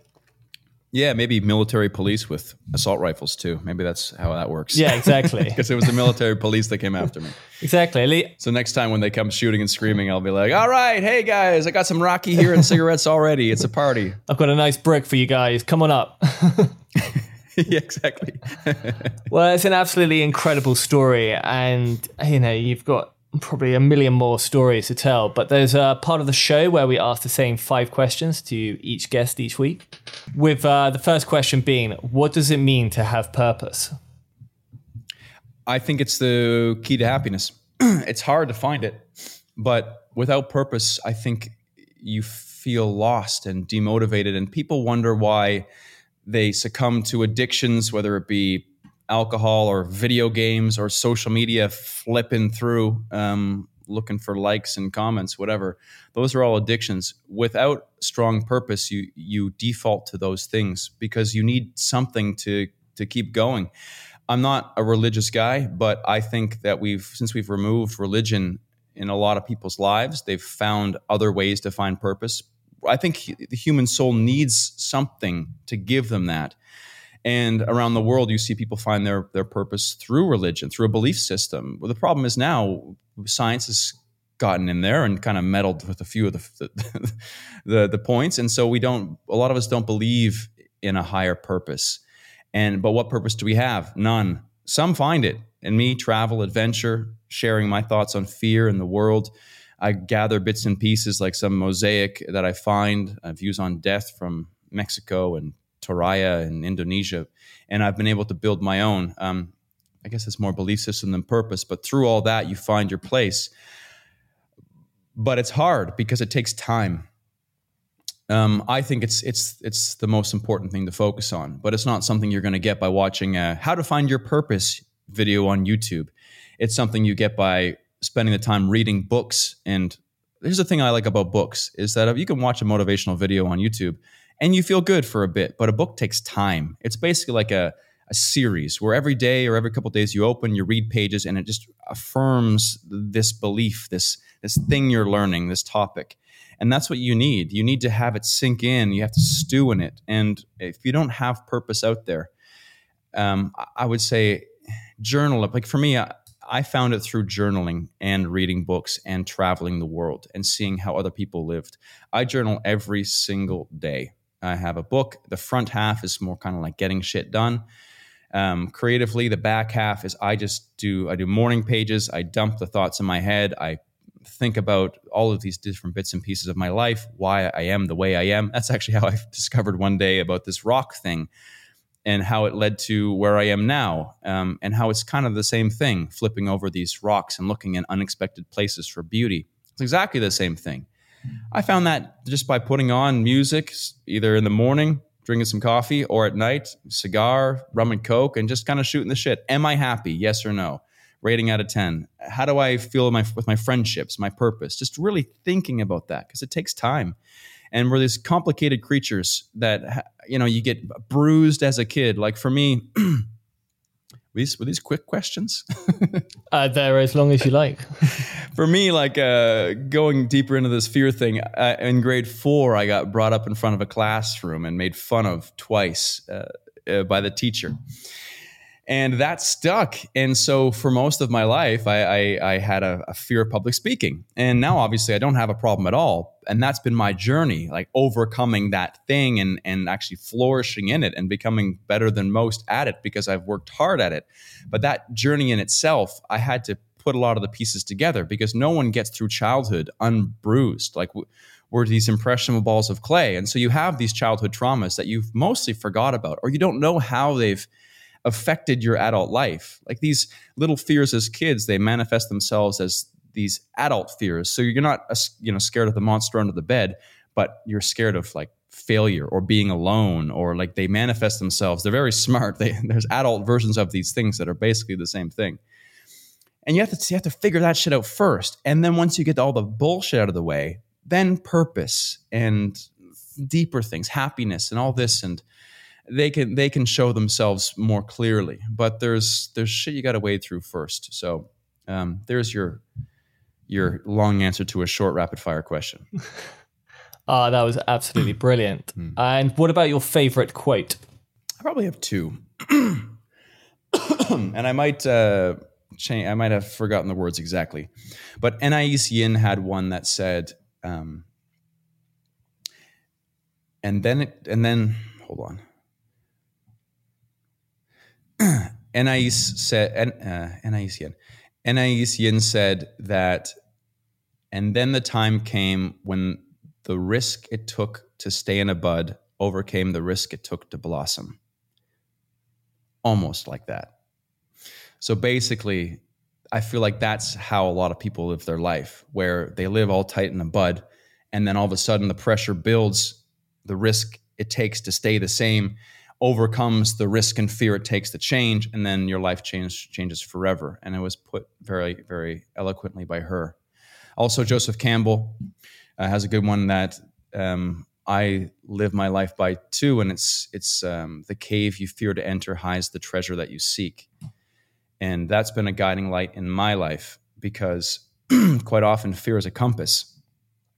Yeah, maybe military police with assault rifles too. Maybe that's how that works. Yeah, exactly. Because it was the military police that came after me. Exactly. So next time when they come shooting and screaming, I'll be like, all right, hey guys, I got some Rocky here and cigarettes already. It's a party. I've got a nice brick for you guys. Come on up. Yeah, exactly. Well, it's an absolutely incredible story. And, you know, you've got probably a million more stories to tell, but there's a part of the show where we ask the same 5 questions to each guest each week, with the first question being, what does it mean to have purpose? I think it's the key to happiness. It's hard to find it, but without purpose, I think you feel lost and demotivated, and people wonder why they succumb to addictions, whether it be alcohol or video games or social media, flipping through, looking for likes and comments, whatever. Those are all addictions. Without strong purpose, you default to those things because you need something to keep going. I'm not a religious guy, but I think that since we've removed religion in a lot of people's lives, they've found other ways to find purpose, I think the human soul needs something to give them that. And around the world, you see people find their purpose through religion, through a belief system. Well, the problem is now science has gotten in there and kind of meddled with a few of the points. And so a lot of us don't believe in a higher purpose. But what purpose do we have? None. Some find it. And me, travel, adventure, sharing my thoughts on fear in the world. I gather bits and pieces like some mosaic that I find, views on death from Mexico and Toraya in Indonesia, and I've been able to build my own. I guess it's more belief system than purpose, but through all that, you find your place. But it's hard because it takes time. I think it's the most important thing to focus on, but it's not something you're going to get by watching a How to Find Your Purpose video on YouTube. It's something you get by spending the time reading books. And here's the thing I like about books is that you can watch a motivational video on YouTube and you feel good for a bit, but a book takes time. It's basically like a series where every day or every couple of days you open, you read pages, and it just affirms this belief, this thing you're learning, this topic. And that's what you need. You need to have it sink in. You have to stew in it. And if you don't have purpose out there, I would say journal it. Like for me, I found it through journaling and reading books and traveling the world and seeing how other people lived. I journal every single day. I have a book. The front half is more kind of like getting shit done. Creatively, the back half is I do morning pages. I dump the thoughts in my head. I think about all of these different bits and pieces of my life, why I am the way I am. That's actually how I discovered one day about this rock thing and how it led to where I am now, and how it's kind of the same thing, flipping over these rocks and looking in unexpected places for beauty. It's exactly the same thing. I found that just by putting on music, either in the morning, drinking some coffee, or at night, cigar, rum and Coke, and just kind of shooting the shit. Am I happy? Yes or no? Rating out of 10. How do I feel with my friendships, my purpose? Just really thinking about that because it takes time. And we're these complicated creatures that, you get bruised as a kid. Like for me, were these quick questions? They're as long as you like. For me, like going deeper into this fear thing, in grade 4, I got brought up in front of a classroom and made fun of twice by the teacher. And that stuck. And so for most of my life, I had a fear of public speaking. And now, obviously, I don't have a problem at all. And that's been my journey, like overcoming that thing and actually flourishing in it and becoming better than most at it because I've worked hard at it. But that journey in itself, I had to put a lot of the pieces together because no one gets through childhood unbruised. Like we're these impressionable balls of clay. And so you have these childhood traumas that you've mostly forgot about, or you don't know how they've affected your adult life. Like these little fears as kids, they manifest themselves as these adult fears. So you're not, scared of the monster under the bed, but you're scared of like failure or being alone, or like they manifest themselves. They're very smart. There's adult versions of these things that are basically the same thing. And you have to figure that shit out first. And then once you get all the bullshit out of the way, then purpose and deeper things, happiness and all this, and they can show themselves more clearly. But there's shit you got to wade through first. So there's your long answer to a short rapid fire question. That was absolutely brilliant. And what about your favorite quote? I probably have 2. And I might I might have forgotten the words exactly. But Anais Yin had one that said, and then hold on. Anais Yin said that, and then the time came when the risk it took to stay in a bud overcame the risk it took to blossom. Almost like that. So basically, I feel like that's how a lot of people live their life, where they live all tight in a bud, and then all of a sudden the pressure builds, the risk it takes to stay the same overcomes the risk and fear it takes to change, and then your life changes forever. And it was put very, very eloquently by her. Also, Joseph Campbell has a good one that I live my life by too, and it's the cave you fear to enter hides the treasure that you seek. And that's been a guiding light in my life because quite often fear is a compass.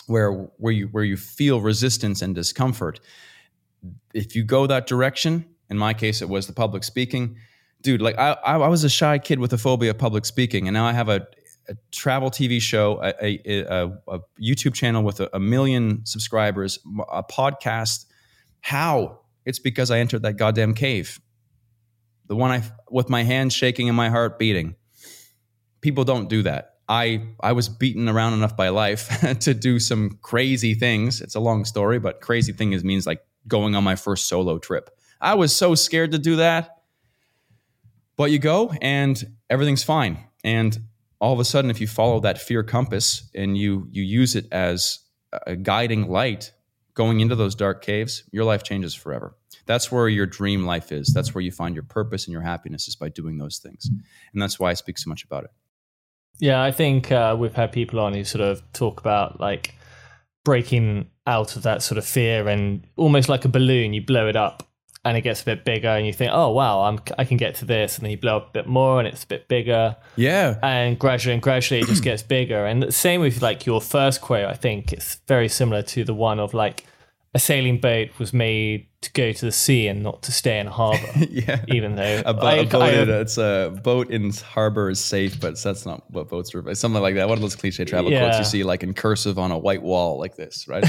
where you feel resistance and discomfort. If you go that direction, in my case, it was the public speaking. Dude, like I was a shy kid with a phobia of public speaking, and now I have a travel TV show, a YouTube channel with a million subscribers, a podcast. How? It's because I entered that goddamn cave. The one with my hands shaking and my heart beating. People don't do that. I was beaten around enough by life to do some crazy things. It's a long story, but crazy thing means like going on my first solo trip. I was so scared to do that. But you go and everything's fine. And all of a sudden, if you follow that fear compass and you use it as a guiding light going into those dark caves, your life changes forever. That's where your dream life is. That's where you find your purpose and your happiness, is by doing those things. And that's why I speak so much about it. Yeah, I think we've had people on who sort of talk about like breaking out of that sort of fear, and almost like a balloon, you blow it up and it gets a bit bigger and you think, oh, wow, I can get to this. And then you blow up a bit more and it's a bit bigger. Yeah. And gradually it just gets bigger. And the same with like your first quote, I think it's very similar to the one of like, a sailing boat was made to go to the sea and not to stay in a harbor. Yeah. Even though it's a boat in harbor is safe, but that's not what boats are. Something like that. One of those cliche travel quotes you see like in cursive on a white wall like this, right?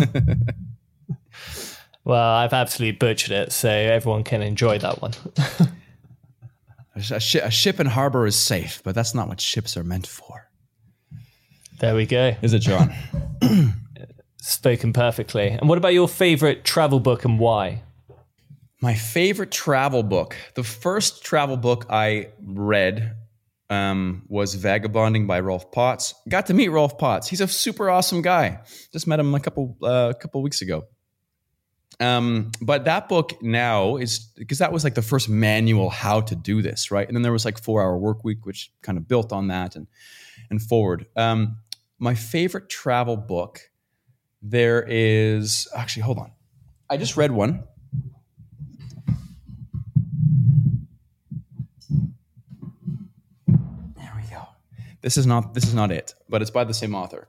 Well, I've absolutely butchered it, so everyone can enjoy that one. A ship in harbor is safe, but that's not what ships are meant for. There we go. Is it, John? Spoken perfectly. And what about your favorite travel book and why? My favorite travel book. The first travel book I read was Vagabonding by Rolf Potts. Got to meet Rolf Potts. He's a super awesome guy. Just met him a couple weeks ago. But that book now is, because that was like the first manual how to do this, right? And then there was like 4 Hour Work Week, which kind of built on that and forward. My favorite travel book, there is, actually, hold on. I just read one. There we go. This is not it, but it's by the same author.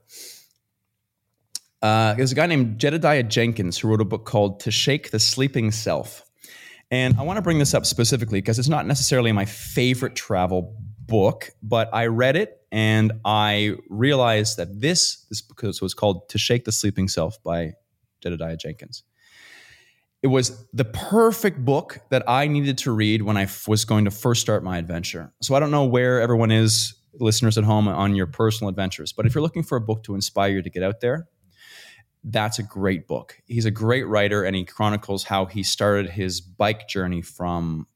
There's a guy named Jedediah Jenkins who wrote a book called To Shake the Sleeping Self. And I want to bring this up specifically because it's not necessarily my favorite travel book, but I read it and I realized that this book was called To Shake the Sleeping Self by Jedediah Jenkins. It was the perfect book that I needed to read when I was going to first start my adventure. So I don't know where everyone is, listeners at home, on your personal adventures, but if you're looking for a book to inspire you to get out there, that's a great book. He's a great writer, and he chronicles how he started his bike journey from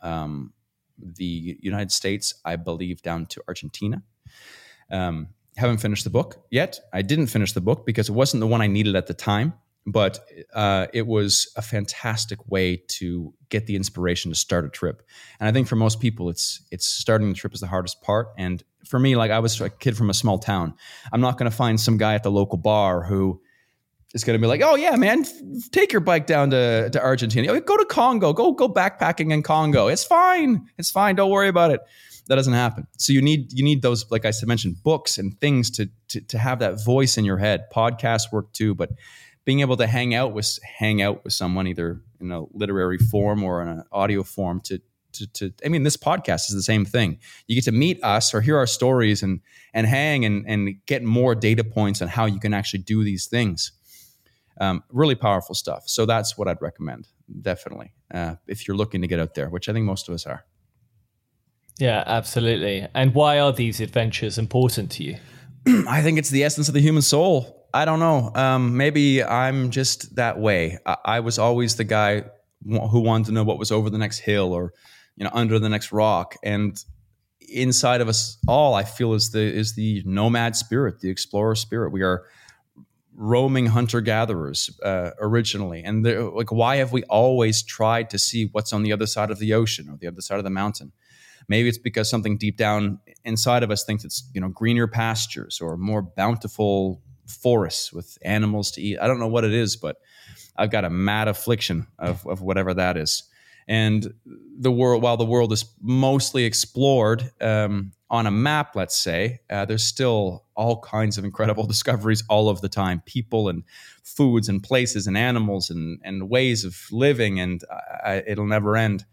the United States, I believe, down to Argentina. Haven't finished the book yet. I didn't finish the book because it wasn't the one I needed at the time, but it was a fantastic way to get the inspiration to start a trip. And I think for most people, it's starting the trip is the hardest part. And for me, like I was a kid from a small town. I'm not going to find some guy at the local bar who is going to be like, oh yeah, man, take your bike down to Argentina. Go to Congo. Go backpacking in Congo. It's fine. Don't worry about it. That doesn't happen. So you need those, like I mentioned, books and things to have that voice in your head. Podcasts work too, but being able to hang out with someone, either in a literary form or in an audio form, I mean, this podcast is the same thing. You get to meet us or hear our stories and hang and get more data points on how you can actually do these things. Really powerful stuff. So that's what I'd recommend, definitely, if you're looking to get out there, which I think most of us are. Yeah, absolutely. And why are these adventures important to you? I think it's the essence of the human soul. I don't know. Maybe I'm just that way. I was always the guy who wanted to know what was over the next hill or, under the next rock. And inside of us all, I feel is the nomad spirit, the explorer spirit. We are roaming hunter-gatherers originally. And why have we always tried to see what's on the other side of the ocean or the other side of the mountain? Maybe it's because something deep down inside of us thinks it's, greener pastures or more bountiful forests with animals to eat. I don't know what it is, but I've got a mad affliction of whatever that is. And while the world is mostly explored on a map, let's say, there's still all kinds of incredible discoveries all of the time. People and foods and places and animals and ways of living, and it'll never end.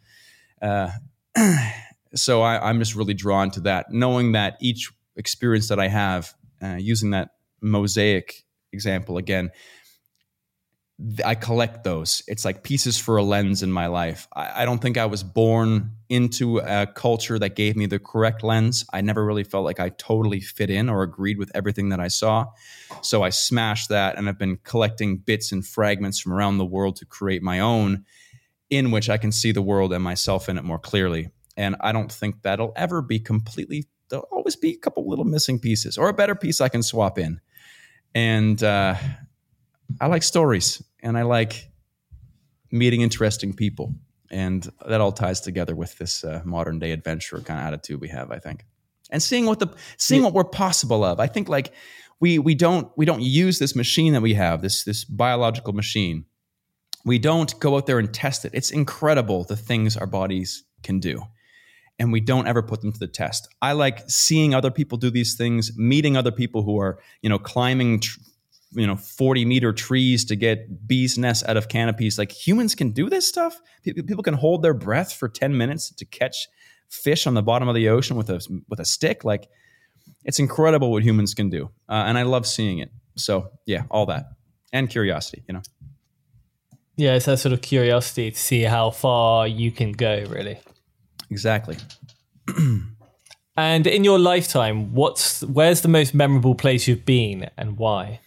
So I'm just really drawn to that, knowing that each experience that I have, using that mosaic example again, I collect those. It's like pieces for a lens in my life. I don't think I was born into a culture that gave me the correct lens. I never really felt like I totally fit in or agreed with everything that I saw. So I smashed that, and I've been collecting bits and fragments from around the world to create my own, in which I can see the world and myself in it more clearly. And I don't think that'll ever be completely, there'll always be a couple little missing pieces or a better piece I can swap in. And I like stories, and I like meeting interesting people. And that all ties together with this modern day adventure kind of attitude we have, I think. And seeing what we're possible of. I think like we don't use this machine that we have, this biological machine. We don't go out there and test it. It's incredible the things our bodies can do. And we don't ever put them to the test. I like seeing other people do these things, meeting other people who are, climbing 40-meter trees to get bees' nests out of canopies. Like, humans can do this stuff. People can hold their breath for 10 minutes to catch fish on the bottom of the ocean with a stick. Like, it's incredible what humans can do. And I love seeing it. So yeah, all that. And curiosity, Yeah, it's that sort of curiosity to see how far you can go, really. Exactly. And in your lifetime, where's the most memorable place you've been, and why?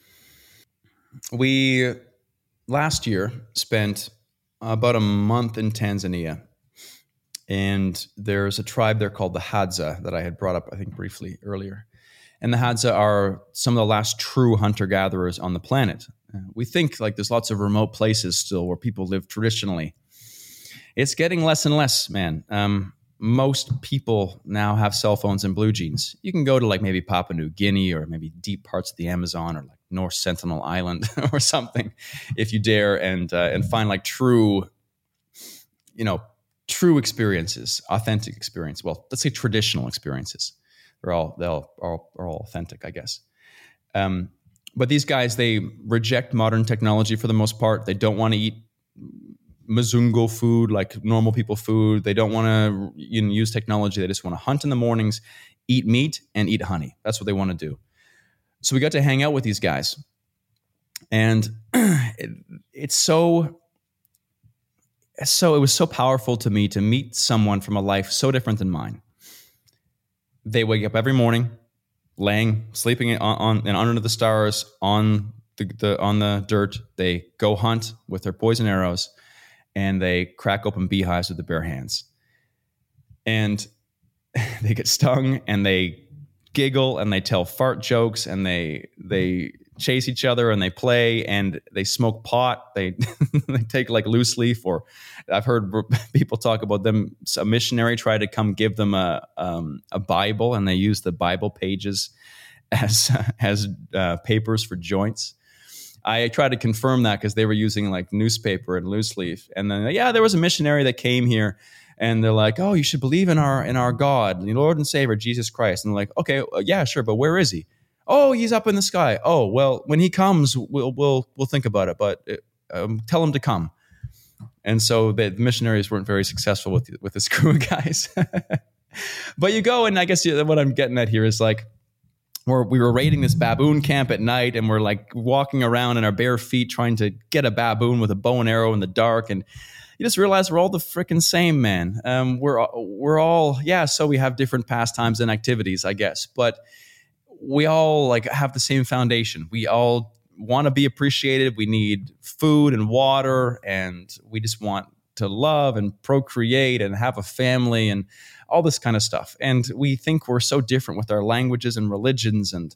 We last year spent about a month in Tanzania, and there's a tribe there called the Hadza that I had brought up, I think, briefly earlier. And the Hadza are some of the last true hunter-gatherers on the planet. We think like there's lots of remote places still where people live traditionally. It's getting less and less, man. Most people now have cell phones and blue jeans. You can go to like maybe Papua New Guinea or maybe deep parts of the Amazon or like North Sentinel Island or something, if you dare, and find like true experiences, authentic experience. Well, let's say traditional experiences. They're all authentic, I guess. But these guys, they reject modern technology for the most part. They don't want to eat Mzungo food, like normal people food. They don't want to use technology. They just want to hunt in the mornings, eat meat, and eat honey. That's what they want to do. So we got to hang out with these guys. And it was so powerful to me to meet someone from a life so different than mine. They wake up every morning, sleeping on and under the stars on the dirt. They go hunt with their poison arrows, and they crack open beehives with their bare hands. And they get stung, and they giggle, and they tell fart jokes, and they chase each other, and they play, and they smoke pot. They take like loose leaf, or I've heard people talk about them. A missionary tried to come give them a Bible, and they use the Bible pages as papers for joints. I tried to confirm that because they were using like newspaper and loose leaf. And then, there was a missionary that came here, and they're like, oh, you should believe in our God, the Lord and Savior, Jesus Christ. And they're like, okay, yeah, sure. But where is he? Oh, he's up in the sky. Oh, well, when he comes, we'll think about it, but tell him to come. And so the missionaries weren't very successful with this crew of guys. But you go, and I guess what I'm getting at here is like, we were raiding this baboon camp at night, and we're like walking around in our bare feet trying to get a baboon with a bow and arrow in the dark. And you just realize we're all the freaking same, man. We're all, so we have different pastimes and activities, I guess, but we all like have the same foundation. We all want to be appreciated. We need food and water, and we just want to love and procreate and have a family and all this kind of stuff. And we think we're so different with our languages and religions, and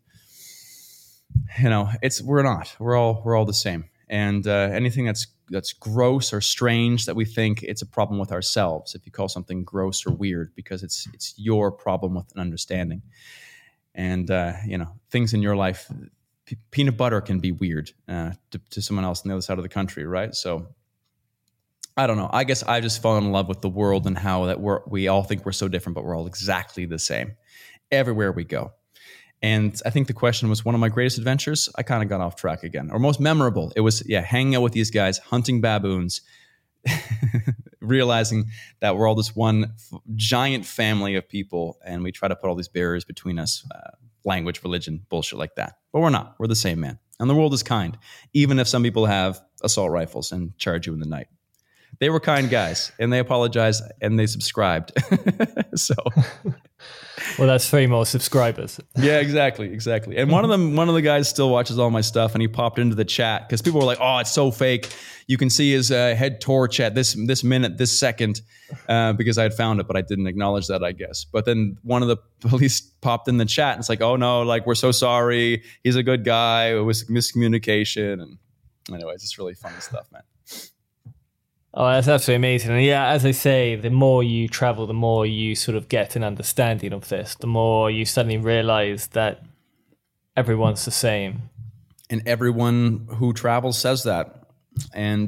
we're not. We're all the same. And anything that's gross or strange that we think, it's a problem with ourselves. If you call something gross or weird, because it's your problem with an understanding. And things in your life, peanut butter can be weird to someone else on the other side of the country, right? So I don't know. I guess I just fall in love with the world and how that we all think we're so different, but we're all exactly the same everywhere we go. And I think the question was, one of my greatest adventures. I kind of got off track again. Or most memorable. It was, hanging out with these guys, hunting baboons, realizing that we're all this one giant family of people, and we try to put all these barriers between us, language, religion, bullshit like that. But we're not. We're the same, man. And the world is kind, even if some people have assault rifles and charge you in the night. They were kind guys, and they apologized, and they subscribed. So, well, that's 3 more subscribers. Yeah, exactly. And one of the guys still watches all my stuff, and he popped into the chat because people were like, "Oh, it's so fake. You can see his head torch at this minute, this second," because I had found it, but I didn't acknowledge that, I guess. But then one of the police popped in the chat, and it's like, "Oh no, like we're so sorry. He's a good guy. It was miscommunication." And anyways, it's really funny stuff, man. Oh, that's absolutely amazing. And yeah, as I say, the more you travel, the more you sort of get an understanding of this, the more you suddenly realize that everyone's the same. And everyone who travels says that. And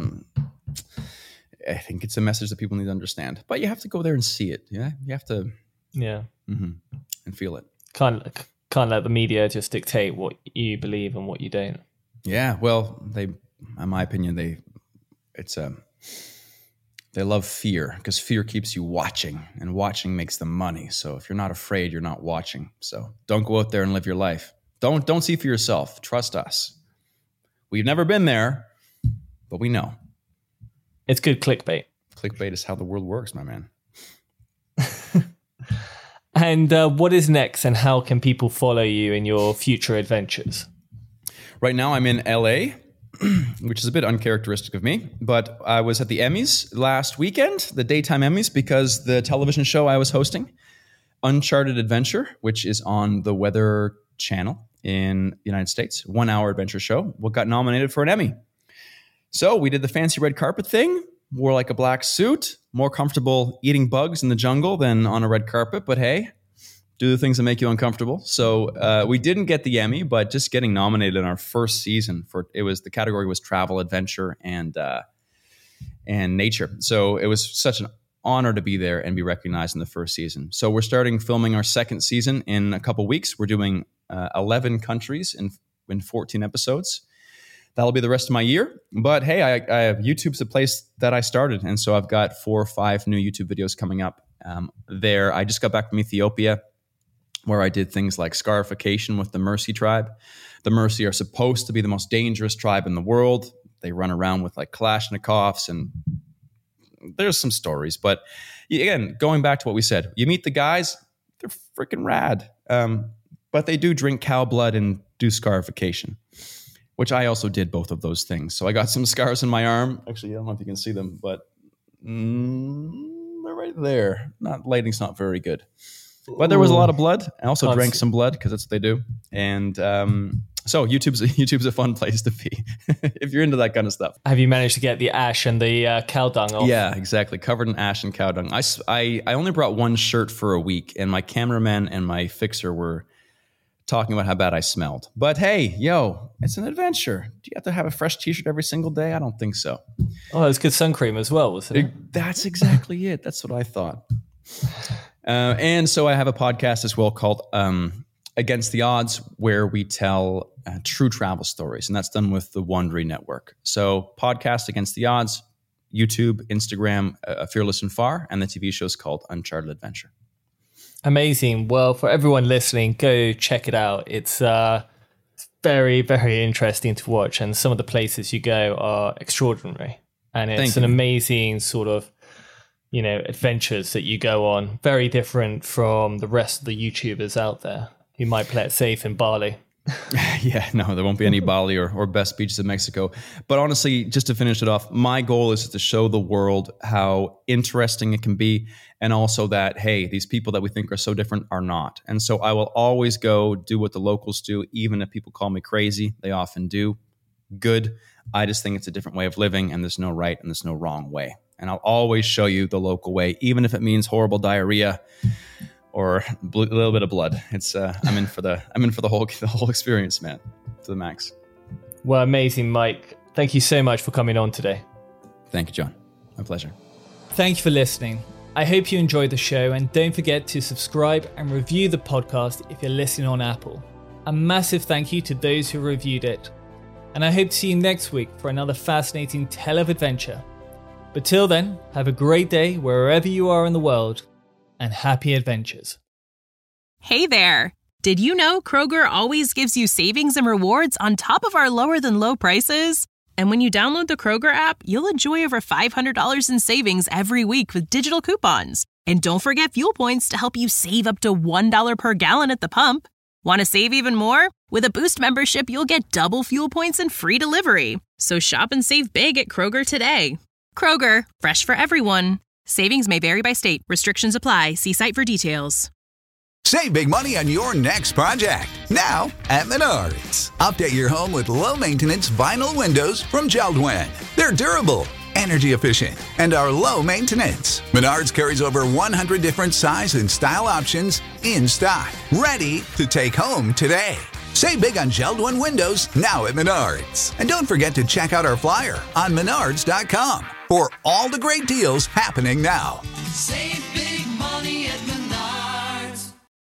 I think it's a message that people need to understand. But you have to go there and see it. Yeah, you have to. Yeah. Mm-hmm, and feel it. Can't let the media just dictate what you believe and what you don't. Yeah, well, in my opinion, they love fear because fear keeps you watching, and watching makes them money. So if you're not afraid, you're not watching. So don't go out there and live your life. Don't see for yourself. Trust us. We've never been there, but we know. It's good clickbait. Clickbait is how the world works, my man. And what is next, and how can people follow you in your future adventures? Right now I'm in LA, which is a bit uncharacteristic of me, but I was at the Emmys last weekend, the daytime Emmys, because the television show I was hosting, Uncharted Adventure, which is on the Weather Channel in the United States, 1 hour adventure show, got nominated for an Emmy. So we did the fancy red carpet thing, wore like a black suit, more comfortable eating bugs in the jungle than on a red carpet, but hey, do the things that make you uncomfortable. So we didn't get the Emmy, but just getting nominated in our first season the category was travel, adventure, and nature. So it was such an honor to be there and be recognized in the first season. So we're starting filming our second season in a couple weeks. We're doing 11 countries in 14 episodes. That'll be the rest of my year. But hey, I have YouTube's a place that I started. And so I've got 4 or 5 new YouTube videos coming up there. I just got back from Ethiopia, where I did things like scarification with the Mercy tribe. The Mercy are supposed to be the most dangerous tribe in the world. They run around with like Kalashnikovs, and there's some stories. But again, going back to what we said, you meet the guys, they're freaking rad. But they do drink cow blood and do scarification, which I also did both of those things. So I got some scars in my arm. Actually, I don't know if you can see them, but they're right there. Lighting's not very good. But there was a lot of blood. I also drank some blood because that's what they do. And so YouTube's a fun place to be if you're into that kind of stuff. Have you managed to get the ash and the cow dung off? Yeah, exactly. Covered in ash and cow dung. I only brought one shirt for a week, and my cameraman and my fixer were talking about how bad I smelled. But hey, it's an adventure. Do you have to have a fresh t-shirt every single day? I don't think so. Oh, it's good sun cream as well, wasn't it? That's exactly it. That's what I thought. And so I have a podcast as well called Against the Odds, where we tell true travel stories, and that's done with the Wondery Network. So podcast Against the Odds, YouTube, Instagram, Fearless and Far, and the TV show is called Uncharted Adventure. Amazing. Well, for everyone listening, go check it out. It's very, very interesting to watch, and some of the places you go are extraordinary. And it's an amazing sort of, adventures that you go on. Very different from the rest of the YouTubers out there who might play it safe in Bali. Yeah, no, there won't be any Bali or best beaches in Mexico. But honestly, just to finish it off, my goal is to show the world how interesting it can be, and also that, hey, these people that we think are so different are not. And so I will always go do what the locals do, even if people call me crazy. They often do. Good. I just think it's a different way of living, and there's no right and there's no wrong way. And I'll always show you the local way, even if it means horrible diarrhea or a little bit of blood. It's I'm in for the whole experience, man, to the max. Well, amazing, Mike. Thank you so much for coming on today. Thank you, John. My pleasure. Thank you for listening. I hope you enjoyed the show, and don't forget to subscribe and review the podcast if you're listening on Apple. A massive thank you to those who reviewed it. And I hope to see you next week for another fascinating tale of adventure. But till then, have a great day wherever you are in the world, and happy adventures. Hey there! Did you know Kroger always gives you savings and rewards on top of our lower than low prices? And when you download the Kroger app, you'll enjoy over $500 in savings every week with digital coupons. And don't forget fuel points to help you save up to $1 per gallon at the pump. Want to save even more? With a Boost membership, you'll get double fuel points and free delivery. So shop and save big at Kroger today. Kroger, fresh for everyone. Savings may vary by state. Restrictions apply. See site for details. Save big money on your next project, now at Menards. Update your home with low-maintenance vinyl windows from JELD-WEN. They're durable, energy efficient, and are low maintenance. Menards carries over 100 different size and style options in stock, ready to take home today. Save big on JELD-WEN windows now at Menards. And don't forget to check out our flyer on menards.com for all the great deals happening now. Save